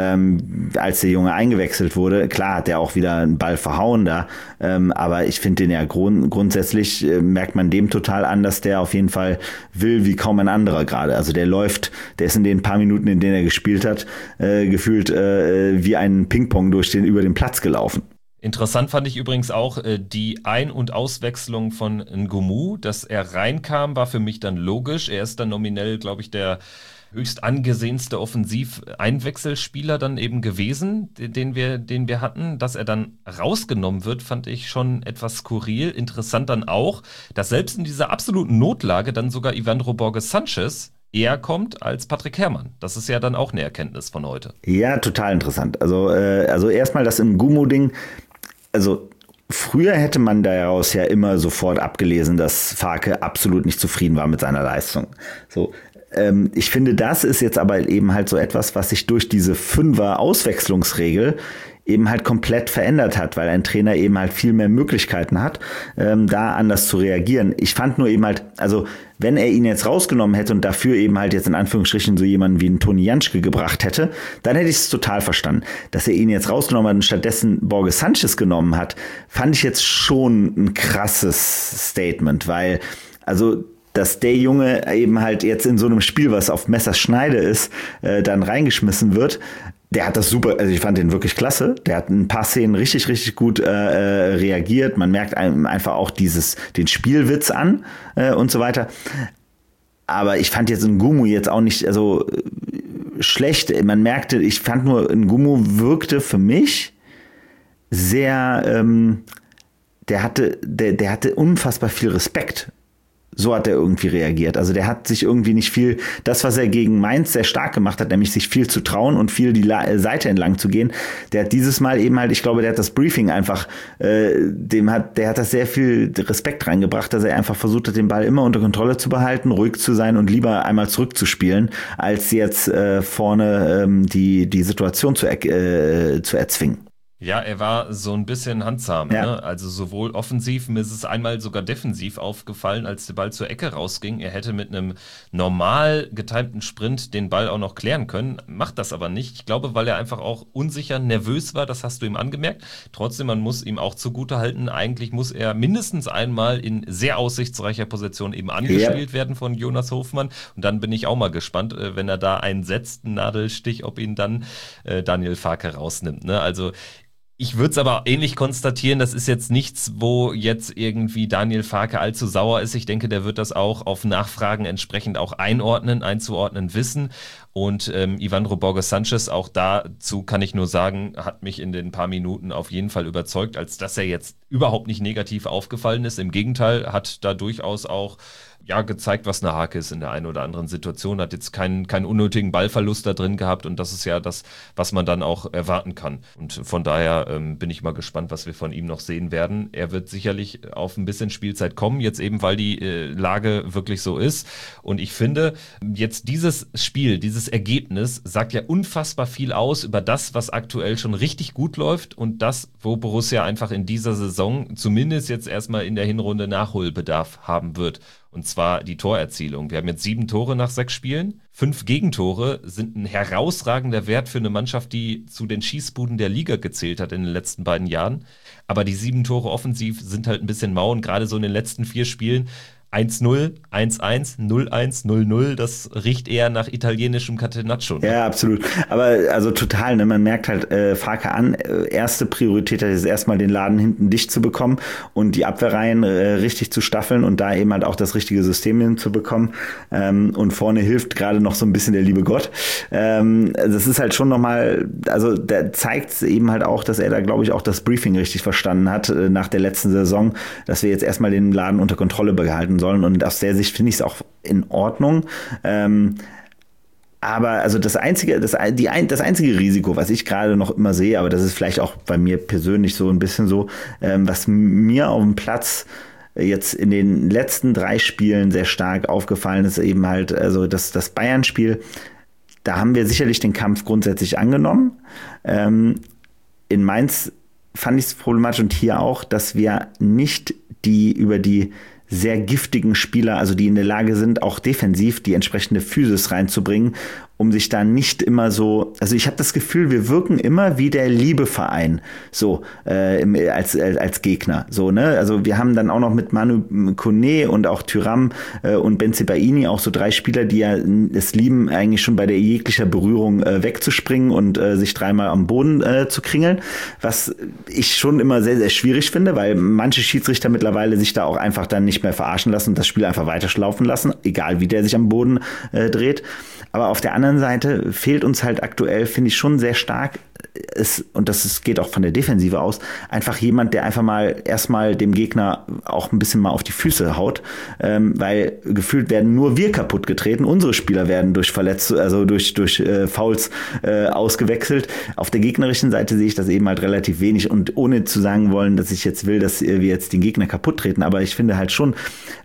als der Junge eingewechselt wurde, klar hat er auch wieder einen Ball verhauen da, aber ich finde den ja grundsätzlich merkt man dem total an, dass der auf jeden Fall will wie kaum ein anderer gerade. Also der ist in den paar Minuten, in denen er gespielt hat, gefühlt wie ein Ping-Pong über den Platz gelaufen. Interessant fand ich übrigens auch die Ein- und Auswechslung von N'Gumu. Dass er reinkam, war für mich dann logisch. Er ist dann nominell, glaube ich, der höchst angesehenste Offensiv-Einwechselspieler dann eben gewesen, den wir hatten. Dass er dann rausgenommen wird, fand ich schon etwas skurril. Interessant dann auch, dass selbst in dieser absoluten Notlage dann sogar Ivandro Borges-Sanchez eher kommt als Patrick Herrmann. Das ist ja dann auch eine Erkenntnis von heute. Ja, total interessant. Also erstmal das N'Gumu-Ding, also früher hätte man daraus ja immer sofort abgelesen, dass Farke absolut nicht zufrieden war mit seiner Leistung. So, ich finde, das ist jetzt aber eben halt so etwas, was sich durch diese 5er-Auswechslungsregel eben halt komplett verändert hat, weil ein Trainer eben halt viel mehr Möglichkeiten hat, da anders zu reagieren. Ich fand nur eben halt, also wenn er ihn jetzt rausgenommen hätte und dafür eben halt jetzt in Anführungsstrichen so jemanden wie einen Toni Janschke gebracht hätte, dann hätte ich es total verstanden. Dass er ihn jetzt rausgenommen hat und stattdessen Borges Sanchez genommen hat, fand ich jetzt schon ein krasses Statement, weil, also dass der Junge eben halt jetzt in so einem Spiel, was auf Messerschneide ist, dann reingeschmissen wird. Der hat das super, also ich fand den wirklich klasse. Der hat ein paar Szenen richtig, richtig gut reagiert. Man merkt einem einfach auch den Spielwitz an und so weiter. Aber ich fand jetzt N'Gumu jetzt auch nicht schlecht. Man merkte, ich fand nur, N'Gumu wirkte für mich sehr, der hatte unfassbar viel Respekt. So hat er irgendwie reagiert. Also der hat sich irgendwie nicht viel, das, was er gegen Mainz sehr stark gemacht hat, nämlich sich viel zu trauen und viel die Seite entlang zu gehen, der hat dieses Mal eben halt, ich glaube, der hat das Briefing einfach, der hat da sehr viel Respekt reingebracht, dass er einfach versucht hat, den Ball immer unter Kontrolle zu behalten, ruhig zu sein und lieber einmal zurückzuspielen, als jetzt vorne die Situation zu erzwingen. Ja, er war so ein bisschen handzahm. Ja. Ne? Also sowohl offensiv, mir ist es einmal sogar defensiv aufgefallen, als der Ball zur Ecke rausging. Er hätte mit einem normal getimten Sprint den Ball auch noch klären können, macht das aber nicht. Ich glaube, weil er einfach auch unsicher, nervös war, das hast du ihm angemerkt. Trotzdem, man muss ihm auch zugutehalten, eigentlich muss er mindestens einmal in sehr aussichtsreicher Position eben angespielt werden von Jonas Hofmann. Und dann bin ich auch mal gespannt, wenn er da einen setzt, einen Nadelstich, ob ihn dann Daniel Farke rausnimmt. Ne? Also ich würde es aber ähnlich konstatieren, das ist jetzt nichts, wo jetzt irgendwie Daniel Farke allzu sauer ist. Ich denke, der wird das auch auf Nachfragen entsprechend auch einzuordnen wissen. Und Ivandro Borges-Sanchez, auch dazu kann ich nur sagen, hat mich in den paar Minuten auf jeden Fall überzeugt, als dass er jetzt überhaupt nicht negativ aufgefallen ist. Im Gegenteil, hat da durchaus auch gezeigt, was eine Hake ist in der einen oder anderen Situation, hat jetzt keinen unnötigen Ballverlust da drin gehabt und das ist ja das, was man dann auch erwarten kann. Und von daher bin ich mal gespannt, was wir von ihm noch sehen werden. Er wird sicherlich auf ein bisschen Spielzeit kommen, jetzt eben, weil die Lage wirklich so ist. Und ich finde, jetzt dieses Spiel, dieses Ergebnis sagt ja unfassbar viel aus über das, was aktuell schon richtig gut läuft und das, wo Borussia einfach in dieser Saison zumindest jetzt erstmal in der Hinrunde Nachholbedarf haben wird. Und zwar die Torerzielung. Wir haben jetzt 7 Tore nach 6 Spielen. 5 Gegentore sind ein herausragender Wert für eine Mannschaft, die zu den Schießbuden der Liga gezählt hat in den letzten beiden Jahren. Aber die 7 Tore offensiv sind halt ein bisschen mau und gerade so in den letzten 4 Spielen 1-0, 1-1, 0-1, 0-0, das riecht eher nach italienischem Catenaccio. Ne? Ja, absolut. Aber also total, ne? Man merkt halt Farke an, erste Priorität ist erstmal den Laden hinten dicht zu bekommen und die Abwehrreihen richtig zu staffeln und da eben halt auch das richtige System hinzubekommen. Und vorne hilft gerade noch so ein bisschen der liebe Gott. Das ist halt schon nochmal, also der zeigt eben halt auch, dass er da, glaube ich, auch das Briefing richtig verstanden hat nach der letzten Saison, dass wir jetzt erstmal den Laden unter Kontrolle behalten sollen und aus der Sicht finde ich es auch in Ordnung. Aber also das einzige Risiko, was ich gerade noch immer sehe, aber das ist vielleicht auch bei mir persönlich so ein bisschen so, was mir auf dem Platz jetzt in den letzten 3 Spielen sehr stark aufgefallen ist, eben halt, also das Bayern-Spiel, da haben wir sicherlich den Kampf grundsätzlich angenommen. In Mainz fand ich es problematisch und hier auch, dass wir nicht über die sehr giftigen Spieler, also die in der Lage sind, auch defensiv die entsprechende Physis reinzubringen, um sich da nicht immer so, also ich habe das Gefühl, wir wirken immer wie der Liebeverein, so als Gegner, so, ne, also wir haben dann auch noch mit Manu Kone und auch Thuram und Bensebaini auch so 3 Spieler, die ja es lieben, eigentlich schon bei der jeglicher Berührung wegzuspringen und sich 3-mal am Boden zu kringeln, was ich schon immer sehr, sehr schwierig finde, weil manche Schiedsrichter mittlerweile sich da auch einfach dann nicht mehr verarschen lassen und das Spiel einfach weiterschlaufen lassen, egal wie der sich am Boden dreht. Aber auf der anderen Seite fehlt uns halt aktuell, finde ich, schon sehr stark, geht auch von der Defensive aus, einfach jemand, der einfach mal erstmal dem Gegner auch ein bisschen mal auf die Füße haut, weil gefühlt werden nur wir kaputt getreten, unsere Spieler werden durch Fouls ausgewechselt. Auf der gegnerischen Seite sehe ich das eben halt relativ wenig und ohne zu sagen wollen, dass ich jetzt will, dass wir jetzt den Gegner kaputt treten, aber ich finde halt schon,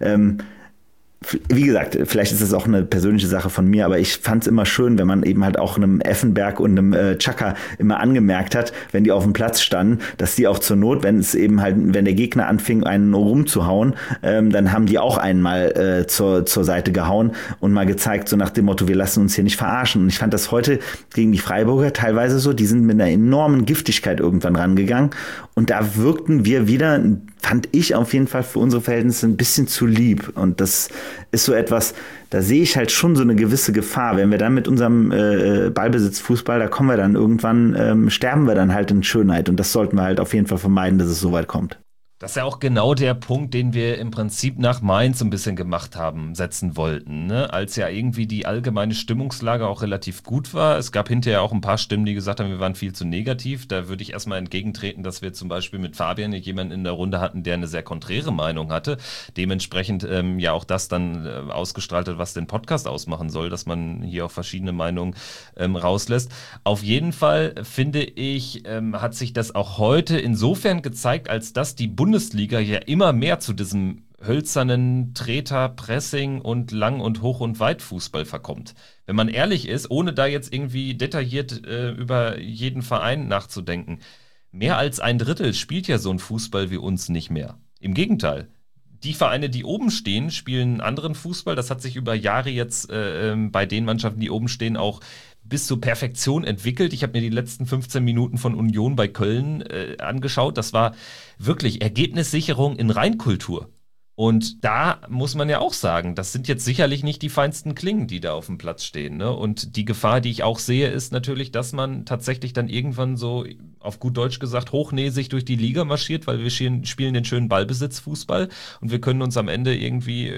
wie gesagt, vielleicht ist das auch eine persönliche Sache von mir, aber ich fand es immer schön, wenn man eben halt auch einem Effenberg und einem Xhaka immer angemerkt hat, wenn die auf dem Platz standen, dass die auch zur Not, wenn der Gegner anfing, einen rumzuhauen, dann haben die auch einmal zur Seite gehauen und mal gezeigt, so nach dem Motto, wir lassen uns hier nicht verarschen. Und ich fand das heute gegen die Freiburger teilweise so, die sind mit einer enormen Giftigkeit irgendwann rangegangen und da wirkten wir wieder, fand ich auf jeden Fall für unsere Verhältnisse ein bisschen zu lieb. Und das ist so etwas, da sehe ich halt schon so eine gewisse Gefahr. Wenn wir dann mit unserem Ballbesitzfußball, da kommen wir dann irgendwann, sterben wir dann halt in Schönheit. Und das sollten wir halt auf jeden Fall vermeiden, dass es so weit kommt. Das ist ja auch genau der Punkt, den wir im Prinzip nach Mainz ein bisschen gemacht haben, setzen wollten, ne? Als ja irgendwie die allgemeine Stimmungslage auch relativ gut war. Es gab hinterher auch ein paar Stimmen, die gesagt haben, wir waren viel zu negativ. Da würde ich erstmal entgegentreten, dass wir zum Beispiel mit Fabian jemanden in der Runde hatten, der eine sehr konträre Meinung hatte. Dementsprechend ja auch das dann ausgestrahlt hat, was den Podcast ausmachen soll, dass man hier auch verschiedene Meinungen rauslässt. Auf jeden Fall, finde ich, hat sich das auch heute insofern gezeigt, als dass die Bundesliga ja immer mehr zu diesem hölzernen Treter, Pressing und Lang- und Hoch- und Weit-Fußball verkommt. Wenn man ehrlich ist, ohne da jetzt irgendwie detailliert über jeden Verein nachzudenken, mehr als 1/3 spielt ja so ein Fußball wie uns nicht mehr. Im Gegenteil. Die Vereine, die oben stehen, spielen anderen Fußball. Das hat sich über Jahre jetzt bei den Mannschaften, die oben stehen, auch bis zur Perfektion entwickelt. Ich habe mir die letzten 15 Minuten von Union bei Köln angeschaut. Das war wirklich Ergebnissicherung in Reinkultur. Und da muss man ja auch sagen, das sind jetzt sicherlich nicht die feinsten Klingen, die da auf dem Platz stehen, ne? Und die Gefahr, die ich auch sehe, ist natürlich, dass man tatsächlich dann irgendwann so, auf gut Deutsch gesagt, hochnäsig durch die Liga marschiert, weil wir spielen den schönen Ballbesitzfußball und wir können uns am Ende irgendwie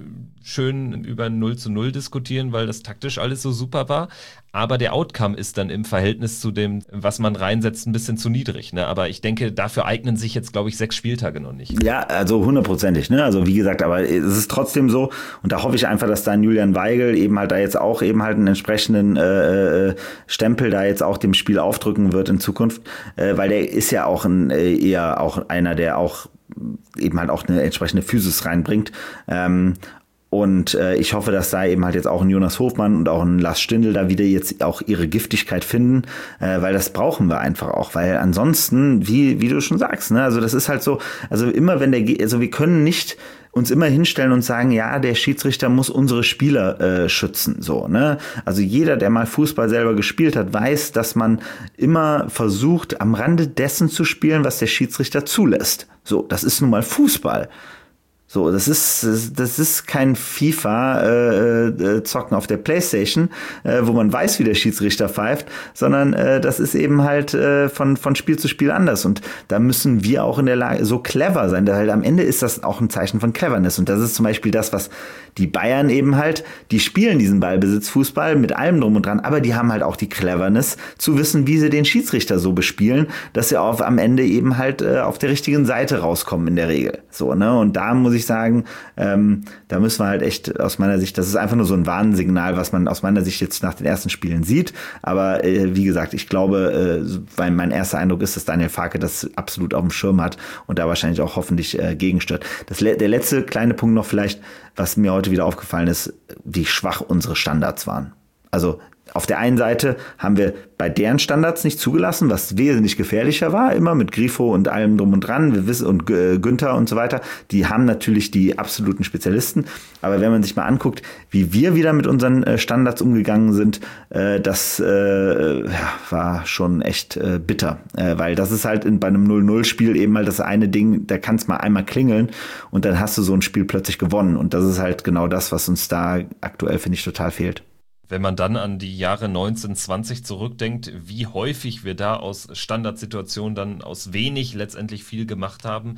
schön über 0:0 diskutieren, weil das taktisch alles so super war. Aber der Outcome ist dann im Verhältnis zu dem, was man reinsetzt, ein bisschen zu niedrig, ne? Aber ich denke, dafür eignen sich jetzt, glaube ich, 6 Spieltage noch nicht. Ja, also 100%, ne? Also wie gesagt, aber es ist trotzdem so und da hoffe ich einfach, dass dann Julian Weigl eben halt da jetzt auch eben halt einen entsprechenden Stempel da jetzt auch dem Spiel aufdrücken wird in Zukunft, weil der ist ja auch eher auch einer, der auch eben halt auch eine entsprechende Physis reinbringt. Und ich hoffe, dass da eben halt jetzt auch ein Jonas Hofmann und auch ein Lars Stindl da wieder jetzt auch ihre Giftigkeit finden, weil das brauchen wir einfach auch, weil ansonsten, wie du schon sagst, ne, also das ist halt so, also immer wenn wir können nicht uns immer hinstellen und sagen, ja, der Schiedsrichter muss unsere Spieler schützen, so, ne? Also jeder, der mal Fußball selber gespielt hat, weiß, dass man immer versucht, am Rande dessen zu spielen, was der Schiedsrichter zulässt. So, das ist nun mal Fußball. So, das ist kein FIFA-Zocken auf der Playstation, wo man weiß, wie der Schiedsrichter pfeift, sondern das ist eben halt von Spiel zu Spiel anders. Und da müssen wir auch in der Lage, so clever sein. Halt am Ende ist das auch ein Zeichen von Cleverness. Und das ist zum Beispiel das, was die Bayern eben halt, die spielen diesen Ballbesitzfußball mit allem drum und dran, aber die haben halt auch die Cleverness zu wissen, wie sie den Schiedsrichter so bespielen, dass sie am Ende eben halt auf der richtigen Seite rauskommen in der Regel. So, ne? Und da muss ich ich sagen, da müssen wir halt echt aus meiner Sicht, das ist einfach nur so ein Warnsignal, was man aus meiner Sicht jetzt nach den ersten Spielen sieht. Aber wie gesagt, ich glaube, weil mein erster Eindruck ist, dass Daniel Farke das absolut auf dem Schirm hat und da wahrscheinlich auch hoffentlich gegensteuert. Der letzte kleine Punkt noch vielleicht, was mir heute wieder aufgefallen ist, wie schwach unsere Standards waren. Also auf der einen Seite haben wir bei deren Standards nicht zugelassen, was wesentlich gefährlicher war, immer mit Grifo und allem drum und dran, wir wissen, und Günther und so weiter. Die haben natürlich die absoluten Spezialisten. Aber wenn man sich mal anguckt, wie wir wieder mit unseren Standards umgegangen sind, das war schon echt bitter. Weil das ist halt bei einem 0-0-Spiel eben mal das eine Ding, da kann es mal einmal klingeln und dann hast du so ein Spiel plötzlich gewonnen. Und das ist halt genau das, was uns da aktuell, finde ich, total fehlt. Wenn man dann an die Jahre 1920 zurückdenkt, wie häufig wir da aus Standardsituationen dann aus wenig letztendlich viel gemacht haben,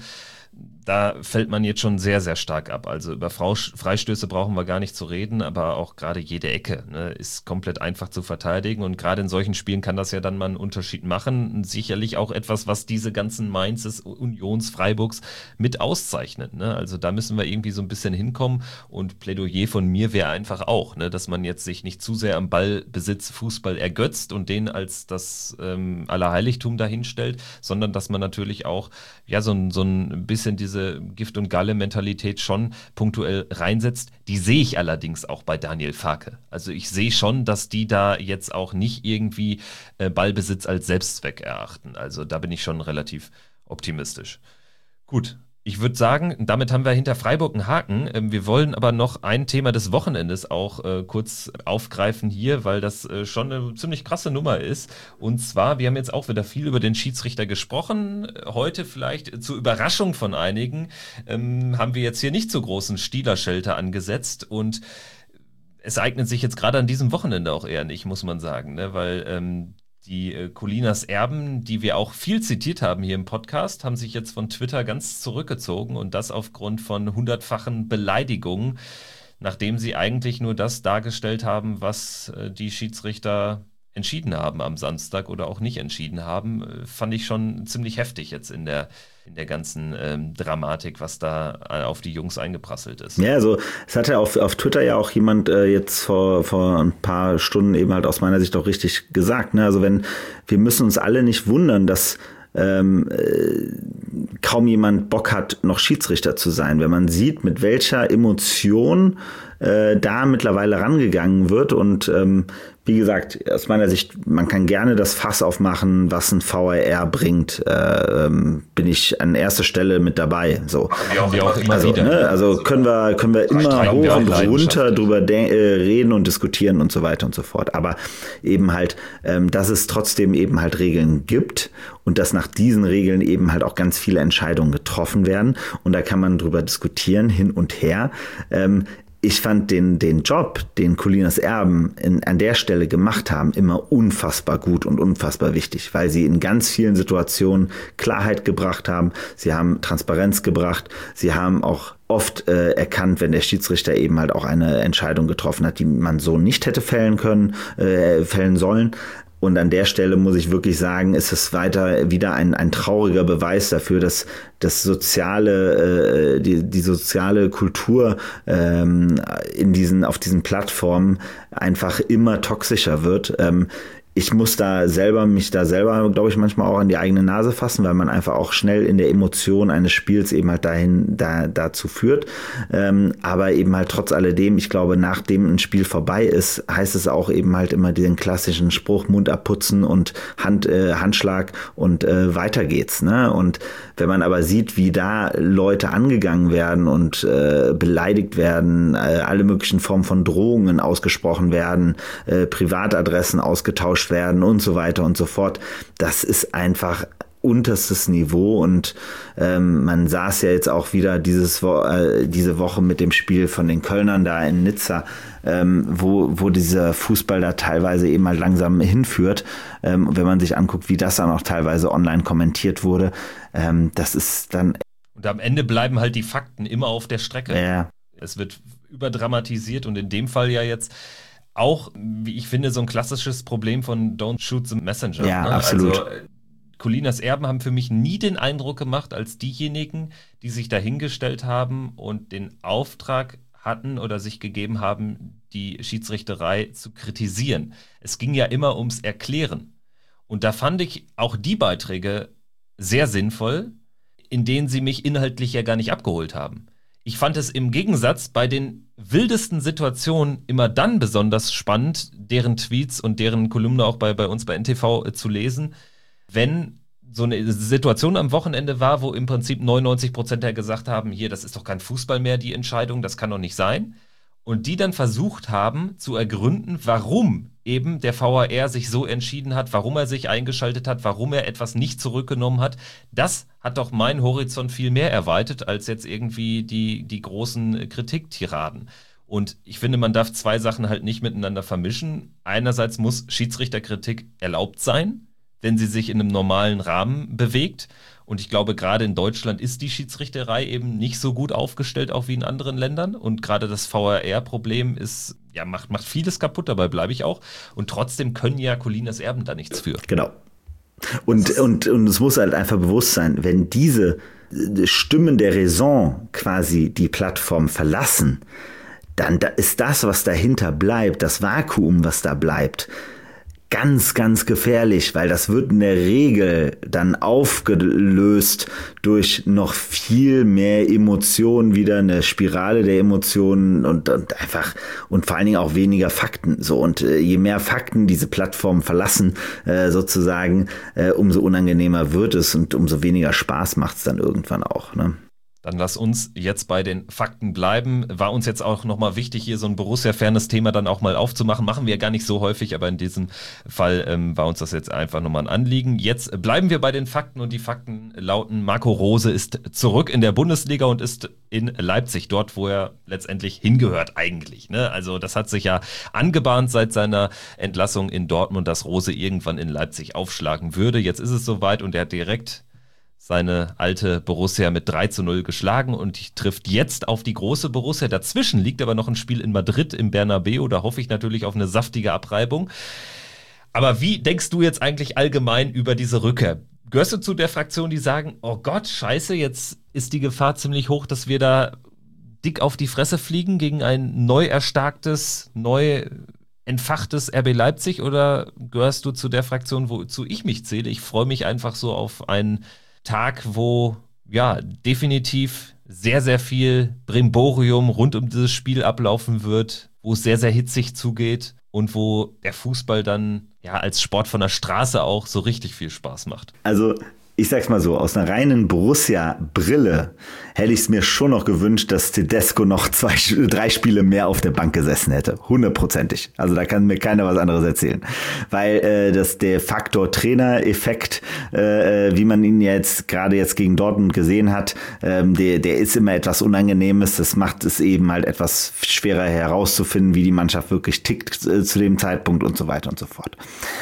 da fällt man jetzt schon sehr, sehr stark ab. Also über Freistöße brauchen wir gar nicht zu reden, aber auch gerade jede Ecke, ne, ist komplett einfach zu verteidigen und gerade in solchen Spielen kann das ja dann mal einen Unterschied machen. Sicherlich auch etwas, was diese ganzen Mainzes, Unions, Freiburgs mit auszeichnet. Ne? Also da müssen wir irgendwie so ein bisschen hinkommen und Plädoyer von mir wäre einfach auch, ne, dass man jetzt sich nicht zu sehr am Ballbesitz Fußball ergötzt und den als das Allerheiligtum dahinstellt, sondern dass man natürlich auch ja so ein bisschen diese Gift- und Galle-Mentalität schon punktuell reinsetzt. Die sehe ich allerdings auch bei Daniel Farke. Also ich sehe schon, dass die da jetzt auch nicht irgendwie Ballbesitz als Selbstzweck erachten. Also da bin ich schon relativ optimistisch. Gut. Ich würde sagen, damit haben wir hinter Freiburg einen Haken. Wir wollen aber noch ein Thema des Wochenendes auch kurz aufgreifen hier, weil das schon eine ziemlich krasse Nummer ist. Und zwar, wir haben jetzt auch wieder viel über den Schiedsrichter gesprochen. Heute vielleicht zur Überraschung von einigen haben wir jetzt hier nicht so großen Stielerschelter angesetzt und es eignet sich jetzt gerade an diesem Wochenende auch eher nicht, muss man sagen, ne? Weil die Colinas Erben, die wir auch viel zitiert haben hier im Podcast, haben sich jetzt von Twitter ganz zurückgezogen und das aufgrund von 100-fachen Beleidigungen, nachdem sie eigentlich nur das dargestellt haben, was die Schiedsrichter entschieden haben am Samstag oder auch nicht entschieden haben, fand ich schon ziemlich heftig jetzt in der ganzen Dramatik, was da auf die Jungs eingeprasselt ist. Ja, also es hat ja auf Twitter ja auch jemand jetzt vor ein paar Stunden eben halt aus meiner Sicht auch richtig gesagt, ne? Also wir müssen uns alle nicht wundern, dass kaum jemand Bock hat, noch Schiedsrichter zu sein. Wenn man sieht, mit welcher Emotion da mittlerweile rangegangen wird und wie gesagt, aus meiner Sicht, man kann gerne das Fass aufmachen, was ein VAR bringt, bin ich an erster Stelle mit dabei. So. Wir auch immer also, wieder. Ne, also können wir immer hoch und runter drüber reden und diskutieren und so weiter und so fort. Aber eben halt, dass es trotzdem eben halt Regeln gibt und dass nach diesen Regeln eben halt auch ganz viele Entscheidungen getroffen werden. Und da kann man drüber diskutieren, hin und her. Ich fand den Job, den Colinas Erben an der Stelle gemacht haben, immer unfassbar gut und unfassbar wichtig, weil sie in ganz vielen Situationen Klarheit gebracht haben. Sie haben Transparenz gebracht. Sie haben auch oft erkannt, wenn der Schiedsrichter eben halt auch eine Entscheidung getroffen hat, die man so nicht hätte fällen sollen. Und an der Stelle muss ich wirklich sagen, ist es wieder ein trauriger Beweis dafür, dass das soziale, die soziale Kultur auf diesen Plattformen einfach immer toxischer wird. Ich muss mich da selber, glaube ich, manchmal auch an die eigene Nase fassen, weil man einfach auch schnell in der Emotion eines Spiels eben halt dazu führt. Aber eben halt trotz alledem, ich glaube, nachdem ein Spiel vorbei ist, heißt es auch eben halt immer den klassischen Spruch, Mund abputzen und Handschlag und weiter geht's, ne? Und wenn man aber sieht, wie da Leute angegangen werden und beleidigt werden, alle möglichen Formen von Drohungen ausgesprochen werden, Privatadressen ausgetauscht werden und so weiter und so fort. Das ist einfach unterstes Niveau und man saß ja jetzt auch wieder diese Woche mit dem Spiel von den Kölnern da in Nizza, wo dieser Fußball da teilweise eben mal langsam hinführt. Wenn man sich anguckt, wie das dann auch teilweise online kommentiert wurde, das ist dann... Und am Ende bleiben halt die Fakten immer auf der Strecke. Ja. Es wird überdramatisiert und in dem Fall ja jetzt auch, wie ich finde, so ein klassisches Problem von Don't Shoot the Messenger. Ja, ne? absolut. Also, Colinas Erben haben für mich nie den Eindruck gemacht als diejenigen, die sich dahingestellt haben und den Auftrag hatten oder sich gegeben haben, die Schiedsrichterei zu kritisieren. Es ging ja immer ums Erklären. Und da fand ich auch die Beiträge sehr sinnvoll, in denen sie mich inhaltlich ja gar nicht abgeholt haben. Ich fand es im Gegensatz bei den wildesten Situationen immer dann besonders spannend, deren Tweets und deren Kolumne auch bei uns bei NTV zu lesen, wenn so eine Situation am Wochenende war, wo im Prinzip 99% gesagt haben, hier, das ist doch kein Fußball mehr, die Entscheidung, das kann doch nicht sein. Und die dann versucht haben zu ergründen, warum eben der VAR sich so entschieden hat, warum er sich eingeschaltet hat, warum er etwas nicht zurückgenommen hat. Das hat doch meinen Horizont viel mehr erweitert, als jetzt irgendwie die großen Kritiktiraden. Und ich finde, man darf zwei Sachen halt nicht miteinander vermischen. Einerseits muss Schiedsrichterkritik erlaubt sein, wenn sie sich in einem normalen Rahmen bewegt. Und ich glaube, gerade in Deutschland ist die Schiedsrichterei eben nicht so gut aufgestellt, auch wie in anderen Ländern. Und gerade das VAR-Problem ist, ja, macht vieles kaputt, dabei bleibe ich auch. Und trotzdem können ja Colinas Erben da nichts für. Genau. Und es muss halt einfach bewusst sein, wenn diese Stimmen der Raison quasi die Plattform verlassen, dann ist das, was dahinter bleibt, das Vakuum, was da bleibt, ganz, ganz gefährlich, weil das wird in der Regel dann aufgelöst durch noch viel mehr Emotionen, wieder eine Spirale der Emotionen und einfach und vor allen Dingen auch weniger Fakten. So, und je mehr Fakten diese Plattform verlassen, sozusagen, umso unangenehmer wird es und umso weniger Spaß macht es dann irgendwann auch, ne? Dann lass uns jetzt bei den Fakten bleiben. War uns jetzt auch nochmal wichtig, hier so ein Borussia-fernes Thema dann auch mal aufzumachen. Machen wir ja gar nicht so häufig, aber in diesem Fall war uns das jetzt einfach nochmal ein Anliegen. Jetzt bleiben wir bei den Fakten und die Fakten lauten, Marco Rose ist zurück in der Bundesliga und ist in Leipzig, dort, wo er letztendlich hingehört eigentlich, ne? Also das hat sich ja angebahnt seit seiner Entlassung in Dortmund, dass Rose irgendwann in Leipzig aufschlagen würde. Jetzt ist es soweit und er hat direkt seine alte Borussia mit 3-0 geschlagen und trifft jetzt auf die große Borussia. Dazwischen liegt aber noch ein Spiel in Madrid im Bernabeu. Da hoffe ich natürlich auf eine saftige Abreibung. Aber wie denkst du jetzt eigentlich allgemein über diese Rückkehr? Gehörst du zu der Fraktion, die sagen, oh Gott, scheiße, jetzt ist die Gefahr ziemlich hoch, dass wir da dick auf die Fresse fliegen gegen ein neu erstarktes, neu entfachtes RB Leipzig? Oder gehörst du zu der Fraktion, wozu ich mich zähle? Ich freue mich einfach so auf einen Tag, wo ja definitiv sehr, sehr viel Brimborium rund um dieses Spiel ablaufen wird, wo es sehr, sehr hitzig zugeht und wo der Fußball dann ja als Sport von der Straße auch so richtig viel Spaß macht. Also ich sag's mal so, aus einer reinen Borussia-Brille hätte ich es mir schon noch gewünscht, dass Tedesco noch 3 Spiele mehr auf der Bank gesessen hätte. 100%. Also da kann mir keiner was anderes erzählen. Weil der Faktor Trainer-Effekt, wie man ihn jetzt gerade jetzt gegen Dortmund gesehen hat, der ist immer etwas Unangenehmes. Das macht es eben halt etwas schwerer herauszufinden, wie die Mannschaft wirklich tickt zu dem Zeitpunkt und so weiter und so fort.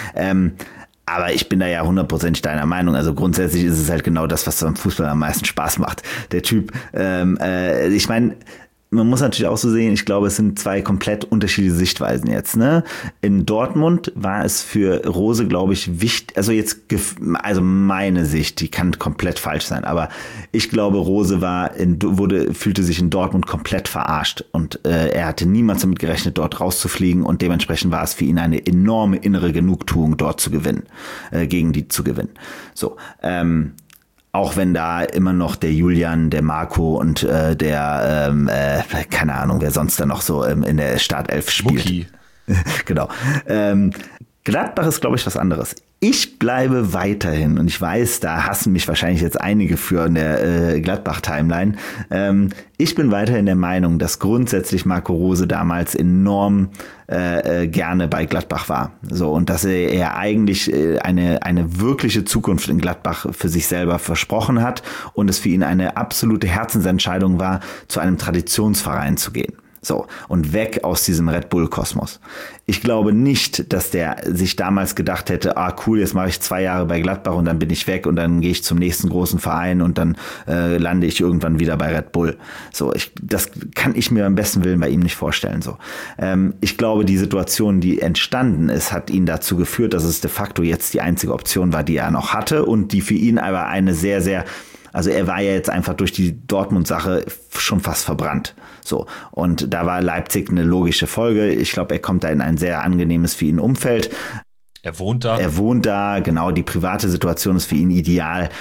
Aber ich bin da ja 100% deiner Meinung. Also grundsätzlich ist es halt genau das, was am Fußball am meisten Spaß macht. Der Typ, ich meine, man muss natürlich auch so sehen, ich glaube, es sind 2 komplett unterschiedliche Sichtweisen jetzt, ne? In Dortmund war es für Rose, glaube ich, wichtig, also meine Sicht, die kann komplett falsch sein, aber ich glaube, Rose fühlte sich in Dortmund komplett verarscht und er hatte niemals damit gerechnet, dort rauszufliegen und dementsprechend war es für ihn eine enorme innere Genugtuung, dort zu gewinnen, gegen die zu gewinnen. So, auch wenn da immer noch der Julian, der Marco und keine Ahnung, wer sonst da noch so in der Startelf spielt. Mucki. Genau. Gladbach ist, glaube ich, was anderes. Ich bleibe weiterhin, und ich weiß, da hassen mich wahrscheinlich jetzt einige für in der Gladbach-Timeline, ich bin weiterhin der Meinung, dass grundsätzlich Marco Rose damals enorm gerne bei Gladbach war. So, und dass er eigentlich eine wirkliche Zukunft in Gladbach für sich selber versprochen hat und es für ihn eine absolute Herzensentscheidung war, zu einem Traditionsverein zu gehen. So, und weg aus diesem Red Bull-Kosmos. Ich glaube nicht, dass der sich damals gedacht hätte, cool, jetzt mache ich 2 Jahre bei Gladbach und dann bin ich weg und dann gehe ich zum nächsten großen Verein und dann lande ich irgendwann wieder bei Red Bull. So, das kann ich mir am besten Willen bei ihm nicht vorstellen. So, ich glaube, die Situation, die entstanden ist, hat ihn dazu geführt, dass es de facto jetzt die einzige Option war, die er noch hatte und die für ihn aber eine sehr, sehr, also er war ja jetzt einfach durch die Dortmund-Sache schon fast verbrannt. So. Und da war Leipzig eine logische Folge. Ich glaube, er kommt da in ein sehr angenehmes für ihn Umfeld. Er wohnt da, genau, die private Situation ist für ihn ideal.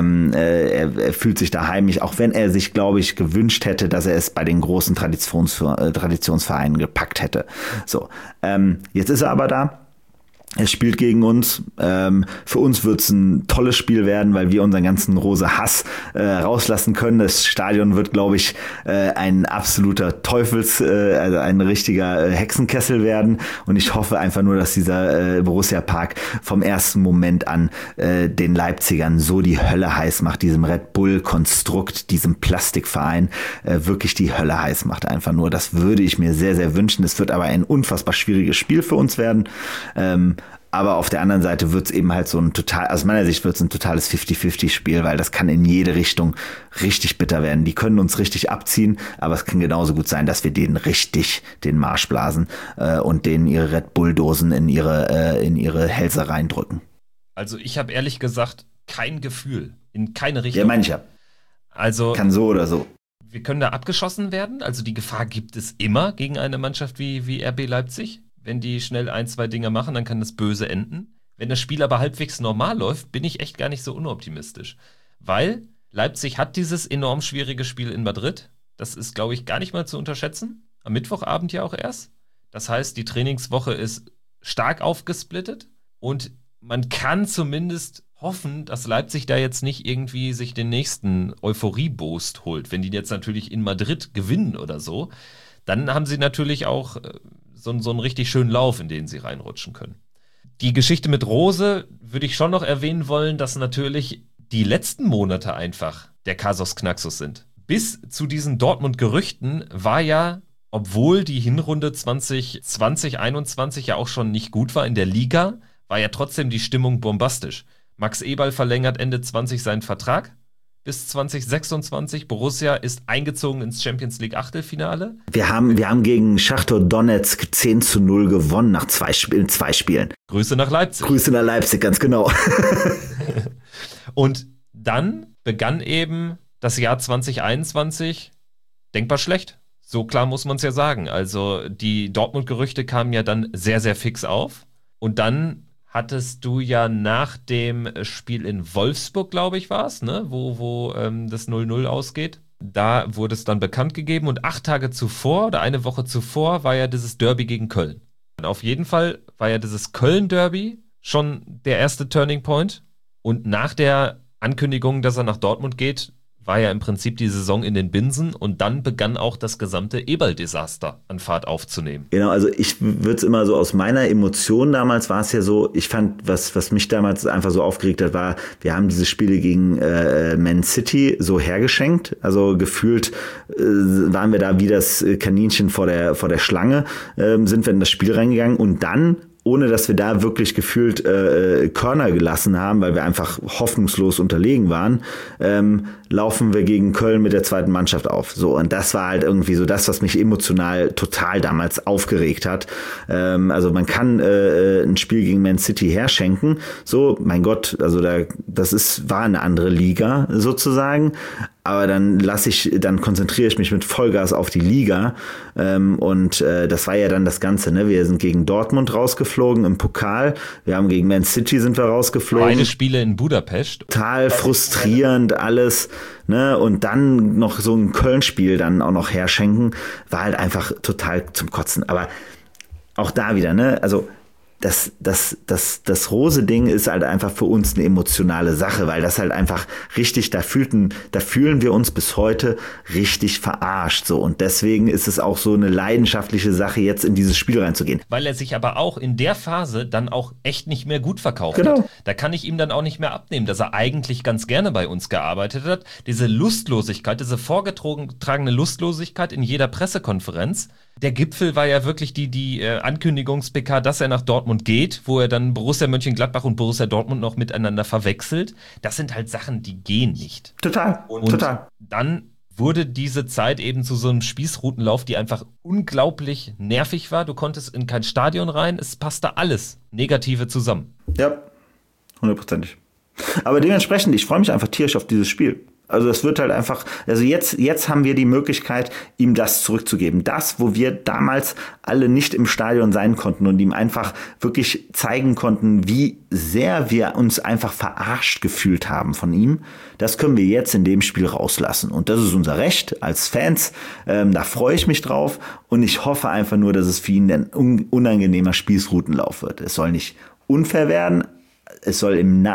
Er fühlt sich da heimisch, auch wenn er sich, glaube ich, gewünscht hätte, dass er es bei den großen Traditionsvereinen gepackt hätte. So. Jetzt ist er aber da. Er spielt gegen uns. Für uns wird es ein tolles Spiel werden, weil wir unseren ganzen Rose Hass rauslassen können. Das Stadion wird, glaube ich, ein absoluter also ein richtiger Hexenkessel werden. Und ich hoffe einfach nur, dass dieser Borussia Park vom ersten Moment an den Leipzigern so die Hölle heiß macht, diesem Red Bull-Konstrukt, diesem Plastikverein wirklich die Hölle heiß macht. Einfach nur, das würde ich mir sehr, sehr wünschen. Es wird aber ein unfassbar schwieriges Spiel für uns werden. Aber auf der anderen Seite wird es eben halt so aus meiner Sicht wird es ein totales 50-50-Spiel, weil das kann in jede Richtung richtig bitter werden. Die können uns richtig abziehen, aber es kann genauso gut sein, dass wir denen richtig den Marsch blasen und denen ihre Red Bull-Dosen in ihre Hälse reindrücken. Also ich habe ehrlich gesagt kein Gefühl, in keine Richtung. Ja, meine ich ja. Also kann so oder so. Wir können da abgeschossen werden, also die Gefahr gibt es immer gegen eine Mannschaft wie RB Leipzig. Wenn die schnell 1, 2 Dinge machen, dann kann das böse enden. Wenn das Spiel aber halbwegs normal läuft, bin ich echt gar nicht so unoptimistisch. Weil Leipzig hat dieses enorm schwierige Spiel in Madrid. Das ist, glaube ich, gar nicht mal zu unterschätzen. Am Mittwochabend ja auch erst. Das heißt, die Trainingswoche ist stark aufgesplittet. Und man kann zumindest hoffen, dass Leipzig da jetzt nicht irgendwie sich den nächsten Euphorie-Boost holt. Wenn die jetzt natürlich in Madrid gewinnen oder so, dann haben sie natürlich auch so einen richtig schönen Lauf, in den sie reinrutschen können. Die Geschichte mit Rose würde ich schon noch erwähnen wollen, dass natürlich die letzten Monate einfach der Kasus Knaxus sind. Bis zu diesen Dortmund-Gerüchten war ja, obwohl die Hinrunde 2020-21 ja auch schon nicht gut war in der Liga, war ja trotzdem die Stimmung bombastisch. Max Eberl verlängert Ende 20 seinen Vertrag. Bis 2026. Borussia ist eingezogen ins Champions League Achtelfinale. Wir haben gegen Schachtor Donetsk 10-0 gewonnen nach 2 Spielen. Grüße nach Leipzig. Grüße nach Leipzig, ganz genau. Und dann begann eben das Jahr 2021 denkbar schlecht. So klar muss man es ja sagen. Also die Dortmund-Gerüchte kamen ja dann sehr, sehr fix auf. Und dann hattest du ja nach dem Spiel in Wolfsburg, glaube ich, war es, ne? wo das 0-0 ausgeht. Da wurde es dann bekannt gegeben und 8 Tage zuvor oder eine Woche zuvor war ja dieses Derby gegen Köln. Und auf jeden Fall war ja dieses Köln-Derby schon der erste Turning Point. Und nach der Ankündigung, dass er nach Dortmund geht, war ja im Prinzip die Saison in den Binsen und dann begann auch das gesamte Eberl-Desaster an Fahrt aufzunehmen. Genau, also ich würde es immer so aus meiner Emotion damals war es ja so, ich fand, was mich damals einfach so aufgeregt hat, war, wir haben diese Spiele gegen Man City so hergeschenkt, also gefühlt waren wir da wie das Kaninchen vor der Schlange, sind wir in das Spiel reingegangen und dann ohne dass wir da wirklich gefühlt Körner gelassen haben, weil wir einfach hoffnungslos unterlegen waren, laufen wir gegen Köln mit der zweiten Mannschaft auf. So, und das war halt irgendwie so das, was mich emotional total damals aufgeregt hat. Also man kann ein Spiel gegen Man City herschenken. So, mein Gott, also war eine andere Liga sozusagen. Aber dann konzentriere ich mich mit Vollgas auf die Liga. Das war ja dann das Ganze, ne? Wir sind gegen Dortmund rausgeflogen im Pokal. Wir haben gegen Man City sind wir rausgeflogen. Beide Spiele in Budapest. Total frustrierend alles, ne? Und dann noch so ein Köln-Spiel dann auch noch herschenken, war halt einfach total zum Kotzen. Aber auch da wieder, ne? Also das Rose-Ding ist halt einfach für uns eine emotionale Sache, weil das halt einfach richtig, da fühlen wir uns bis heute richtig verarscht, so. Und deswegen ist es auch so eine leidenschaftliche Sache, jetzt in dieses Spiel reinzugehen. Weil er sich aber auch in der Phase dann auch echt nicht mehr gut verkauft Genau. hat. Da kann ich ihm dann auch nicht mehr abnehmen, dass er eigentlich ganz gerne bei uns gearbeitet hat. Diese Lustlosigkeit, diese vorgetragene Lustlosigkeit in jeder Pressekonferenz. Der Gipfel war ja wirklich die Ankündigungs-PK, dass er nach Dortmund geht, wo er dann Borussia Mönchengladbach und Borussia Dortmund noch miteinander verwechselt. Das sind halt Sachen, die gehen nicht. Total. Dann wurde diese Zeit eben zu so einem Spießrutenlauf, die einfach unglaublich nervig war. Du konntest in kein Stadion rein, es passte alles Negative zusammen. Ja, 100%. Aber dementsprechend, ich freue mich einfach tierisch auf dieses Spiel. Also es wird halt einfach, also jetzt haben wir die Möglichkeit, ihm das zurückzugeben. Das, wo wir damals alle nicht im Stadion sein konnten und ihm einfach wirklich zeigen konnten, wie sehr wir uns einfach verarscht gefühlt haben von ihm, das können wir jetzt in dem Spiel rauslassen. Und das ist unser Recht als Fans. Da freue ich mich drauf und ich hoffe einfach nur, dass es für ihn ein unangenehmer Spießrutenlauf wird. Es soll nicht unfair werden. Es soll im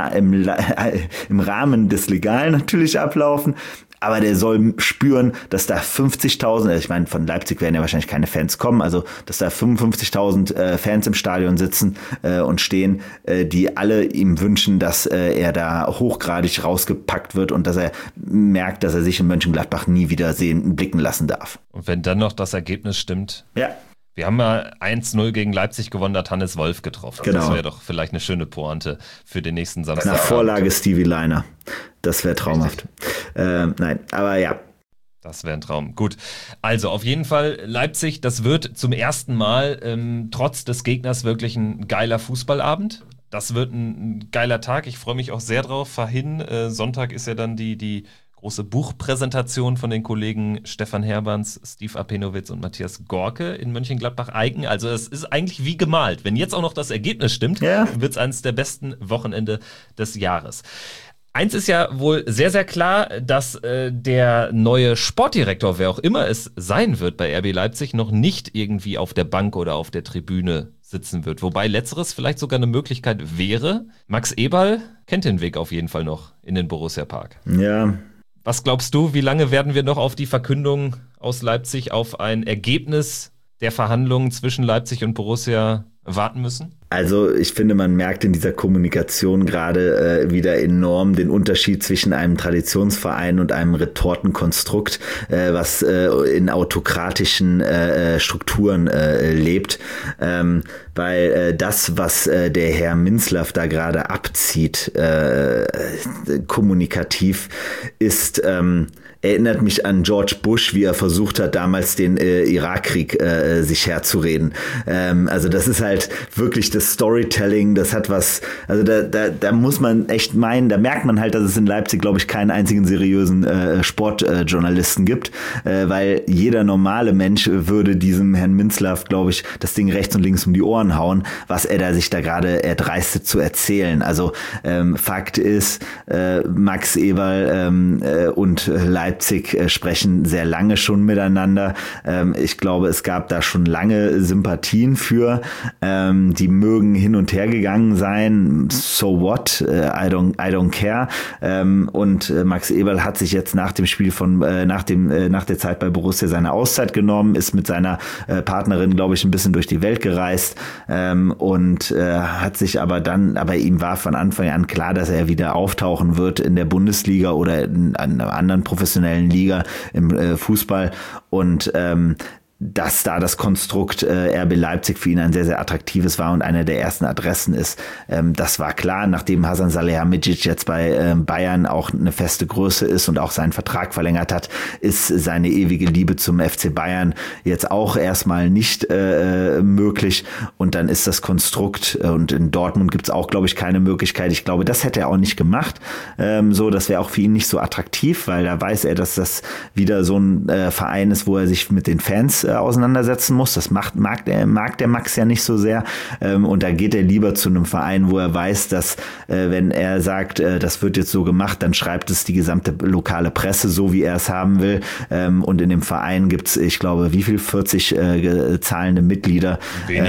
Rahmen des Legalen natürlich ablaufen, aber der soll spüren, dass da 50.000, ich meine, von Leipzig werden ja wahrscheinlich keine Fans kommen, also dass da 55.000 Fans im Stadion sitzen und stehen, die alle ihm wünschen, dass er da hochgradig rausgepackt wird und dass er merkt, dass er sich in Mönchengladbach nie wieder blicken lassen darf. Und wenn dann noch das Ergebnis stimmt. Ja. Wir haben mal 1-0 gegen Leipzig gewonnen, da hat Hannes Wolf getroffen. Genau. Das wäre doch vielleicht eine schöne Pointe für den nächsten Samstag. Nach Vorlage Stevie Leiner. Das wäre traumhaft. Nein, aber ja. Das wäre ein Traum. Gut, also auf jeden Fall Leipzig, das wird zum ersten Mal trotz des Gegners wirklich ein geiler Fußballabend. Das wird ein geiler Tag. Ich freue mich auch sehr drauf. Vorhin, Sonntag ist ja dann die große Buchpräsentation von den Kollegen Stefan Herberns, Steve Apenowitz und Matthias Gorke in Mönchengladbach-Eigen. Also es ist eigentlich wie gemalt. Wenn jetzt auch noch das Ergebnis stimmt, wird es eines der besten Wochenende des Jahres. Eins ist ja wohl sehr, sehr klar, dass der neue Sportdirektor, wer auch immer es sein wird bei RB Leipzig, noch nicht irgendwie auf der Bank oder auf der Tribüne sitzen wird. Wobei letzteres vielleicht sogar eine Möglichkeit wäre. Max Eberl kennt den Weg auf jeden Fall noch in den Borussia Park. Ja. Was glaubst du, wie lange werden wir noch auf die Verkündung aus Leipzig, auf ein Ergebnis der Verhandlungen zwischen Leipzig und Borussia warten müssen? Also ich finde, man merkt in dieser Kommunikation gerade wieder enorm den Unterschied zwischen einem Traditionsverein und einem Retortenkonstrukt, was in autokratischen Strukturen lebt. Weil das, was der Herr Minzlaff da gerade abzieht, kommunikativ, ist... erinnert mich an George Bush, wie er versucht hat, damals den Irakkrieg sich herzureden. Also das ist halt wirklich das Storytelling, das hat was, also da muss man echt meinen, da merkt man halt, dass es in Leipzig, glaube ich, keinen einzigen seriösen Sportjournalisten gibt, weil jeder normale Mensch würde diesem Herrn Minzlaff, glaube ich, das Ding rechts und links um die Ohren hauen, was er da sich da gerade erdreistet zu erzählen. Also Fakt ist, Max Eberl und Leipzig sprechen sehr lange schon miteinander. Ich glaube, es gab da schon lange Sympathien für. Die mögen hin und her gegangen sein. So what? I don't care. Und Max Eberl hat sich jetzt nach dem Spiel nach der Zeit bei Borussia seine Auszeit genommen, ist mit seiner Partnerin, glaube ich, ein bisschen durch die Welt gereist und hat sich aber ihm war von Anfang an klar, dass er wieder auftauchen wird in der Bundesliga oder in einer anderen professionellen Liga im Fußball und dass da das Konstrukt RB Leipzig für ihn ein sehr, sehr attraktives war und eine der ersten Adressen ist. Das war klar, nachdem Hasan Salihamidzic jetzt bei Bayern auch eine feste Größe ist und auch seinen Vertrag verlängert hat, ist seine ewige Liebe zum FC Bayern jetzt auch erstmal nicht möglich. Und dann ist das Konstrukt, und in Dortmund gibt's auch, glaube ich, keine Möglichkeit. Ich glaube, das hätte er auch nicht gemacht. Das wäre auch für ihn nicht so attraktiv, weil da weiß er, dass das wieder so ein Verein ist, wo er sich mit den Fans auseinandersetzen muss. Das mag der Max ja nicht so sehr. Und da geht er lieber zu einem Verein, wo er weiß, dass wenn er sagt, das wird jetzt so gemacht, dann schreibt es die gesamte lokale Presse so, wie er es haben will. Und in dem Verein gibt's, ich glaube, 40 zahlende Mitglieder,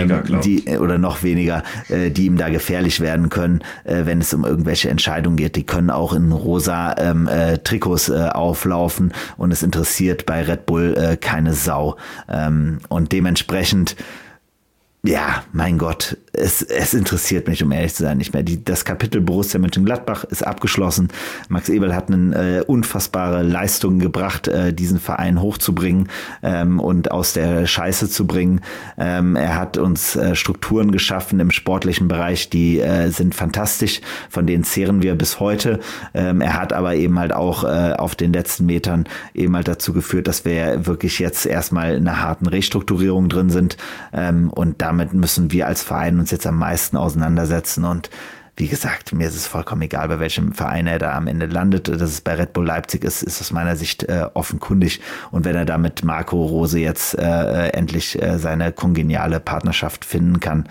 oder noch weniger, die ihm da gefährlich werden können, wenn es um irgendwelche Entscheidungen geht. Die können auch in rosa Trikots auflaufen und es interessiert bei Red Bull keine Sau. Und dementsprechend, ja, mein Gott, es interessiert mich, um ehrlich zu sein, nicht mehr. Das Kapitel Borussia Mönchengladbach ist abgeschlossen. Max Eberl hat eine unfassbare Leistung gebracht, diesen Verein hochzubringen und aus der Scheiße zu bringen. Er hat uns Strukturen geschaffen im sportlichen Bereich, die sind fantastisch, von denen zehren wir bis heute. Er hat aber eben halt auch auf den letzten Metern eben halt dazu geführt, dass wir wirklich jetzt erstmal in einer harten Restrukturierung drin sind, und damit müssen wir als Verein uns jetzt am meisten auseinandersetzen. Und wie gesagt, mir ist es vollkommen egal, bei welchem Verein er da am Ende landet. Dass es bei Red Bull Leipzig ist aus meiner Sicht offenkundig. Und wenn er da mit Marco Rose jetzt endlich seine kongeniale Partnerschaft finden kann,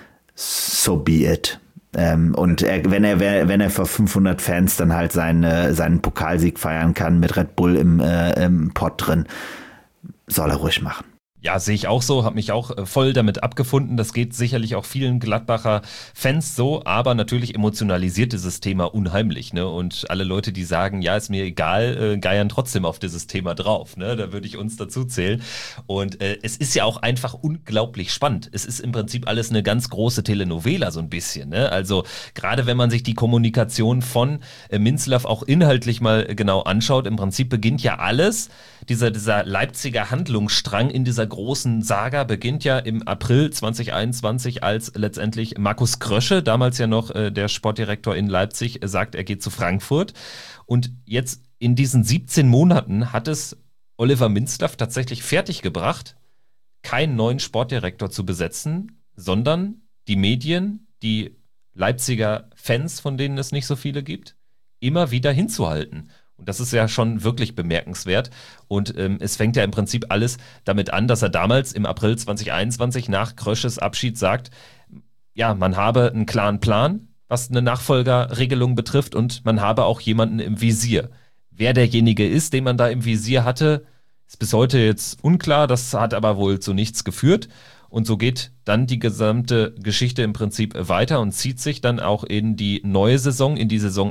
so be it. Und wenn er vor 500 Fans dann halt seinen Pokalsieg feiern kann mit Red Bull im Pott drin, soll er ruhig machen. Ja, sehe ich auch so, habe mich auch voll damit abgefunden. Das geht sicherlich auch vielen Gladbacher Fans so, aber natürlich emotionalisiert dieses Thema unheimlich, ne? Und alle Leute, die sagen, ja, ist mir egal, geiern trotzdem auf dieses Thema drauf, ne? Da würde ich uns dazu zählen. Und es ist ja auch einfach unglaublich spannend. Es ist im Prinzip alles eine ganz große Telenovela so ein bisschen, ne? Also gerade wenn man sich die Kommunikation von Minzlaff auch inhaltlich mal genau anschaut, im Prinzip beginnt ja alles, dieser Leipziger Handlungsstrang in dieser großen Saga beginnt ja im April 2021, als letztendlich Markus Krösche, damals ja noch der Sportdirektor in Leipzig, sagt, er geht zu Frankfurt. Und jetzt in diesen 17 Monaten hat es Oliver Minzlaff tatsächlich fertiggebracht, keinen neuen Sportdirektor zu besetzen, sondern die Medien, die Leipziger Fans, von denen es nicht so viele gibt, immer wieder hinzuhalten. Und das ist ja schon wirklich bemerkenswert. Und es fängt ja im Prinzip alles damit an, dass er damals im April 2021 nach Krösches Abschied sagt, ja, man habe einen klaren Plan, was eine Nachfolgerregelung betrifft, und man habe auch jemanden im Visier. Wer derjenige ist, den man da im Visier hatte, ist bis heute jetzt unklar. Das hat aber wohl zu nichts geführt. Und so geht dann die gesamte Geschichte im Prinzip weiter und zieht sich dann auch in die neue Saison, in die Saison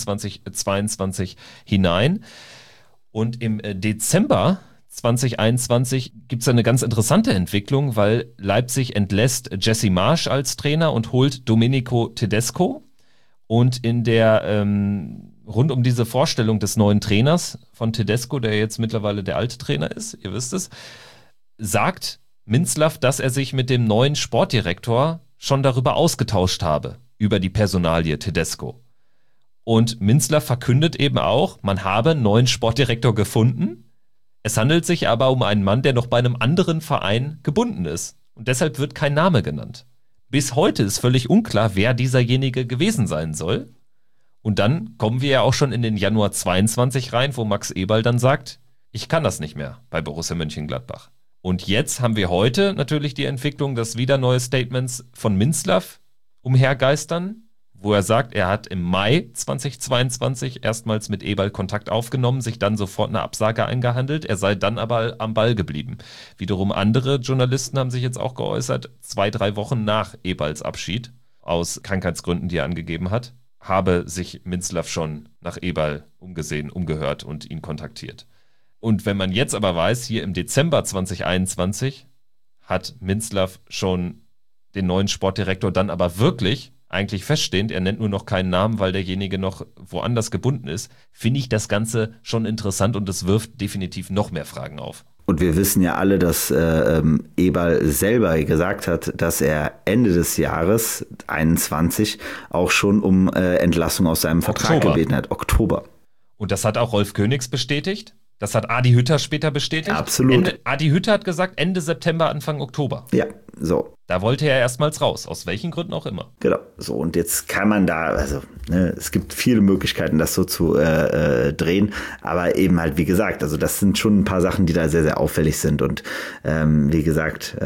21/22 hinein. Und im Dezember 2021 gibt es eine ganz interessante Entwicklung, weil Leipzig entlässt Jesse Marsch als Trainer und holt Domenico Tedesco. Und in der rund um diese Vorstellung des neuen Trainers von Tedesco, der jetzt mittlerweile der alte Trainer ist, ihr wisst es, sagt Minzlaff, dass er sich mit dem neuen Sportdirektor schon darüber ausgetauscht habe, über die Personalie Tedesco. Und Minzlaff verkündet eben auch, man habe einen neuen Sportdirektor gefunden. Es handelt sich aber um einen Mann, der noch bei einem anderen Verein gebunden ist. Und deshalb wird kein Name genannt. Bis heute ist völlig unklar, wer dieserjenige gewesen sein soll. Und dann kommen wir ja auch schon in den Januar 22 rein, wo Max Eberl dann sagt, ich kann das nicht mehr bei Borussia Mönchengladbach. Und jetzt haben wir heute natürlich die Entwicklung, dass wieder neue Statements von Minzlaff umhergeistern, wo er sagt, er hat im Mai 2022 erstmals mit Eberl Kontakt aufgenommen, sich dann sofort eine Absage eingehandelt, er sei dann aber am Ball geblieben. Wiederum andere Journalisten haben sich jetzt auch geäußert, 2-3 Wochen nach Eberls Abschied, aus Krankheitsgründen, die er angegeben hat, habe sich Minzlaff schon nach Eberl umgesehen, umgehört und ihn kontaktiert. Und wenn man jetzt aber weiß, hier im Dezember 2021 hat Minzlaff schon den neuen Sportdirektor dann aber wirklich, eigentlich feststehend, er nennt nur noch keinen Namen, weil derjenige noch woanders gebunden ist, finde ich das Ganze schon interessant und es wirft definitiv noch mehr Fragen auf. Und wir wissen ja alle, dass Eberl selber gesagt hat, dass er Ende des Jahres 21 auch schon um Entlassung aus seinem Vertrag gebeten hat. Oktober. Und das hat auch Rolf Königs bestätigt. Das hat Adi Hütter später bestätigt. Absolut. Adi Hütter hat gesagt, Ende September, Anfang Oktober. Ja, so. Da wollte er erstmals raus, aus welchen Gründen auch immer. Genau, so und jetzt kann man da, also es gibt viele Möglichkeiten, das so zu drehen, aber eben halt, wie gesagt, also das sind schon ein paar Sachen, die da sehr, sehr auffällig sind und wie gesagt,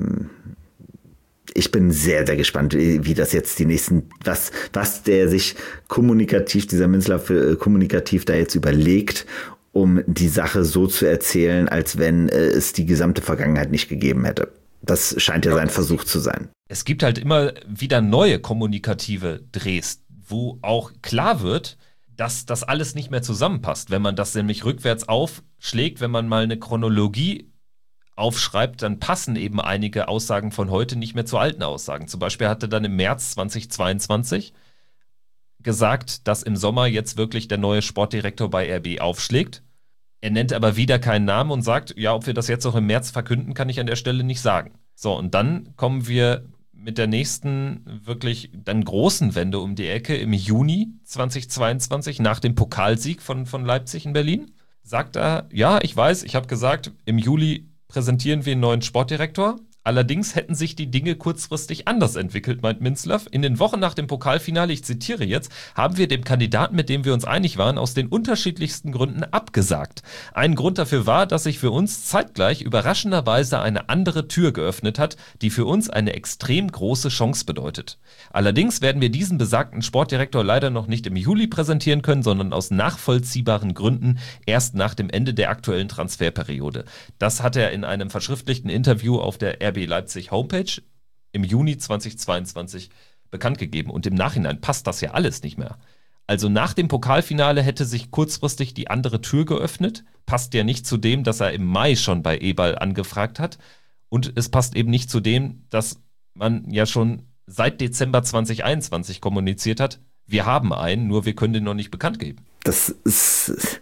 ich bin sehr, sehr gespannt, wie das jetzt die nächsten, was der sich kommunikativ, dieser Minzlaff kommunikativ da jetzt überlegt, um die Sache so zu erzählen, als wenn es die gesamte Vergangenheit nicht gegeben hätte. Das scheint ja sein Versuch zu sein. Es gibt halt immer wieder neue kommunikative Drehs, wo auch klar wird, dass das alles nicht mehr zusammenpasst. Wenn man das nämlich rückwärts aufschlägt, wenn man mal eine Chronologie aufschreibt, dann passen eben einige Aussagen von heute nicht mehr zu alten Aussagen. Zum Beispiel hatte dann im März 2022 gesagt, dass im Sommer jetzt wirklich der neue Sportdirektor bei RB aufschlägt. Er nennt aber wieder keinen Namen und sagt, ja, ob wir das jetzt noch im März verkünden, kann ich an der Stelle nicht sagen. So, und dann kommen wir mit der nächsten wirklich dann großen Wende um die Ecke im Juni 2022 nach dem Pokalsieg von Leipzig in Berlin. Sagt er, ja, ich weiß, ich habe gesagt, im Juli präsentieren wir einen neuen Sportdirektor. Allerdings hätten sich die Dinge kurzfristig anders entwickelt, meint Minzlaff. In den Wochen nach dem Pokalfinale, ich zitiere jetzt, haben wir dem Kandidaten, mit dem wir uns einig waren, aus den unterschiedlichsten Gründen abgesagt. Ein Grund dafür war, dass sich für uns zeitgleich überraschenderweise eine andere Tür geöffnet hat, die für uns eine extrem große Chance bedeutet. Allerdings werden wir diesen besagten Sportdirektor leider noch nicht im Juli präsentieren können, sondern aus nachvollziehbaren Gründen erst nach dem Ende der aktuellen Transferperiode. Das hat er in einem verschriftlichten Interview auf der RB Leipzig Homepage im Juni 2022 bekannt gegeben. Und im Nachhinein passt das ja alles nicht mehr. Also nach dem Pokalfinale hätte sich kurzfristig die andere Tür geöffnet. Passt ja nicht zu dem, dass er im Mai schon bei Eberl angefragt hat. Und es passt eben nicht zu dem, dass man ja schon seit Dezember 2021 kommuniziert hat. Wir haben einen, nur wir können den noch nicht bekannt geben. Das ist...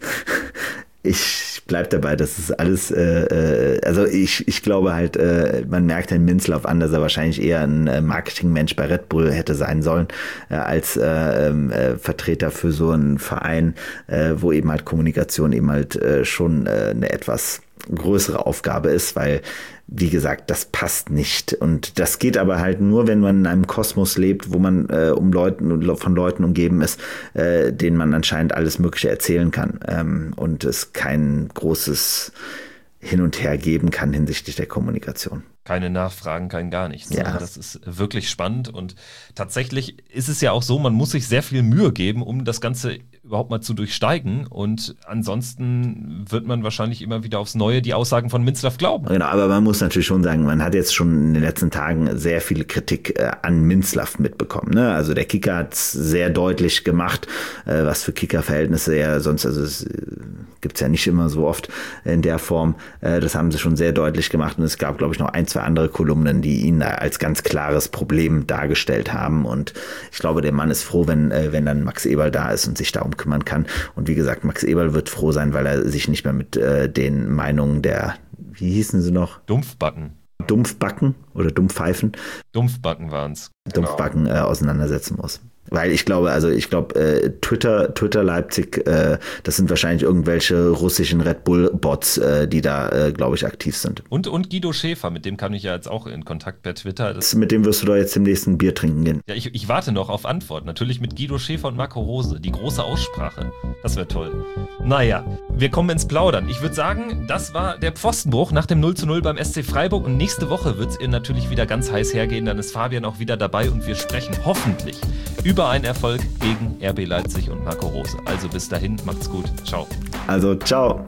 Ich bleib dabei, das ist alles, also ich glaube halt, man merkt Herrn Minzlaff an, dass er wahrscheinlich eher ein Marketingmensch bei Red Bull hätte sein sollen, als Vertreter für so einen Verein, wo eben halt Kommunikation eben halt schon eine etwas größere Aufgabe ist, weil, wie gesagt, das passt nicht. Und das geht aber halt nur, wenn man in einem Kosmos lebt, wo man von Leuten umgeben ist, denen man anscheinend alles Mögliche erzählen kann und es kein großes Hin und Her geben kann hinsichtlich der Kommunikation. Keine Nachfragen, kein gar nichts. Ja. Das ist wirklich spannend und tatsächlich ist es ja auch so, man muss sich sehr viel Mühe geben, um das Ganze überhaupt mal zu durchsteigen und ansonsten wird man wahrscheinlich immer wieder aufs Neue die Aussagen von Minzlaff glauben. Genau, aber man muss natürlich schon sagen, man hat jetzt schon in den letzten Tagen sehr viel Kritik an Minzlaff mitbekommen. Ne? Also der Kicker hat es sehr deutlich gemacht, was für Kicker-Verhältnisse ja sonst, also es gibt's ja nicht immer so oft in der Form, das haben sie schon sehr deutlich gemacht und es gab, glaube ich, noch 1, 2 andere Kolumnen, die ihn da als ganz klares Problem dargestellt haben und ich glaube, der Mann ist froh, wenn dann Max Eberl da ist und sich darum kümmern kann und wie gesagt, Max Eberl wird froh sein, weil er sich nicht mehr mit den Meinungen der, wie hießen sie noch? Dumpfbacken oder Dumpfpfeifen? Dumpfbacken waren's. Dumpfbacken auseinandersetzen muss. Weil ich glaube, Twitter Leipzig, das sind wahrscheinlich irgendwelche russischen Red Bull-Bots, die da, glaube ich, aktiv sind. Und Guido Schäfer, mit dem kam ich ja jetzt auch in Kontakt per Twitter. Mit dem wirst du doch jetzt demnächst ein Bier trinken gehen. Ja, ich warte noch auf Antwort. Natürlich mit Guido Schäfer und Marco Rose. Die große Aussprache. Das wäre toll. Naja, wir kommen ins Plaudern. Ich würde sagen, das war der Pfostenbruch nach dem 0:0 beim SC Freiburg. Und nächste Woche wird es ihr natürlich wieder ganz heiß hergehen. Dann ist Fabian auch wieder dabei und wir sprechen hoffentlich über einen Erfolg gegen RB Leipzig und Marco Rose. Also bis dahin, macht's gut. Ciao. Also, ciao.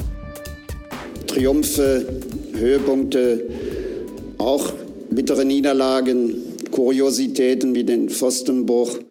Triumphe, Höhepunkte, auch bittere Niederlagen, Kuriositäten wie den Pfostenbruch.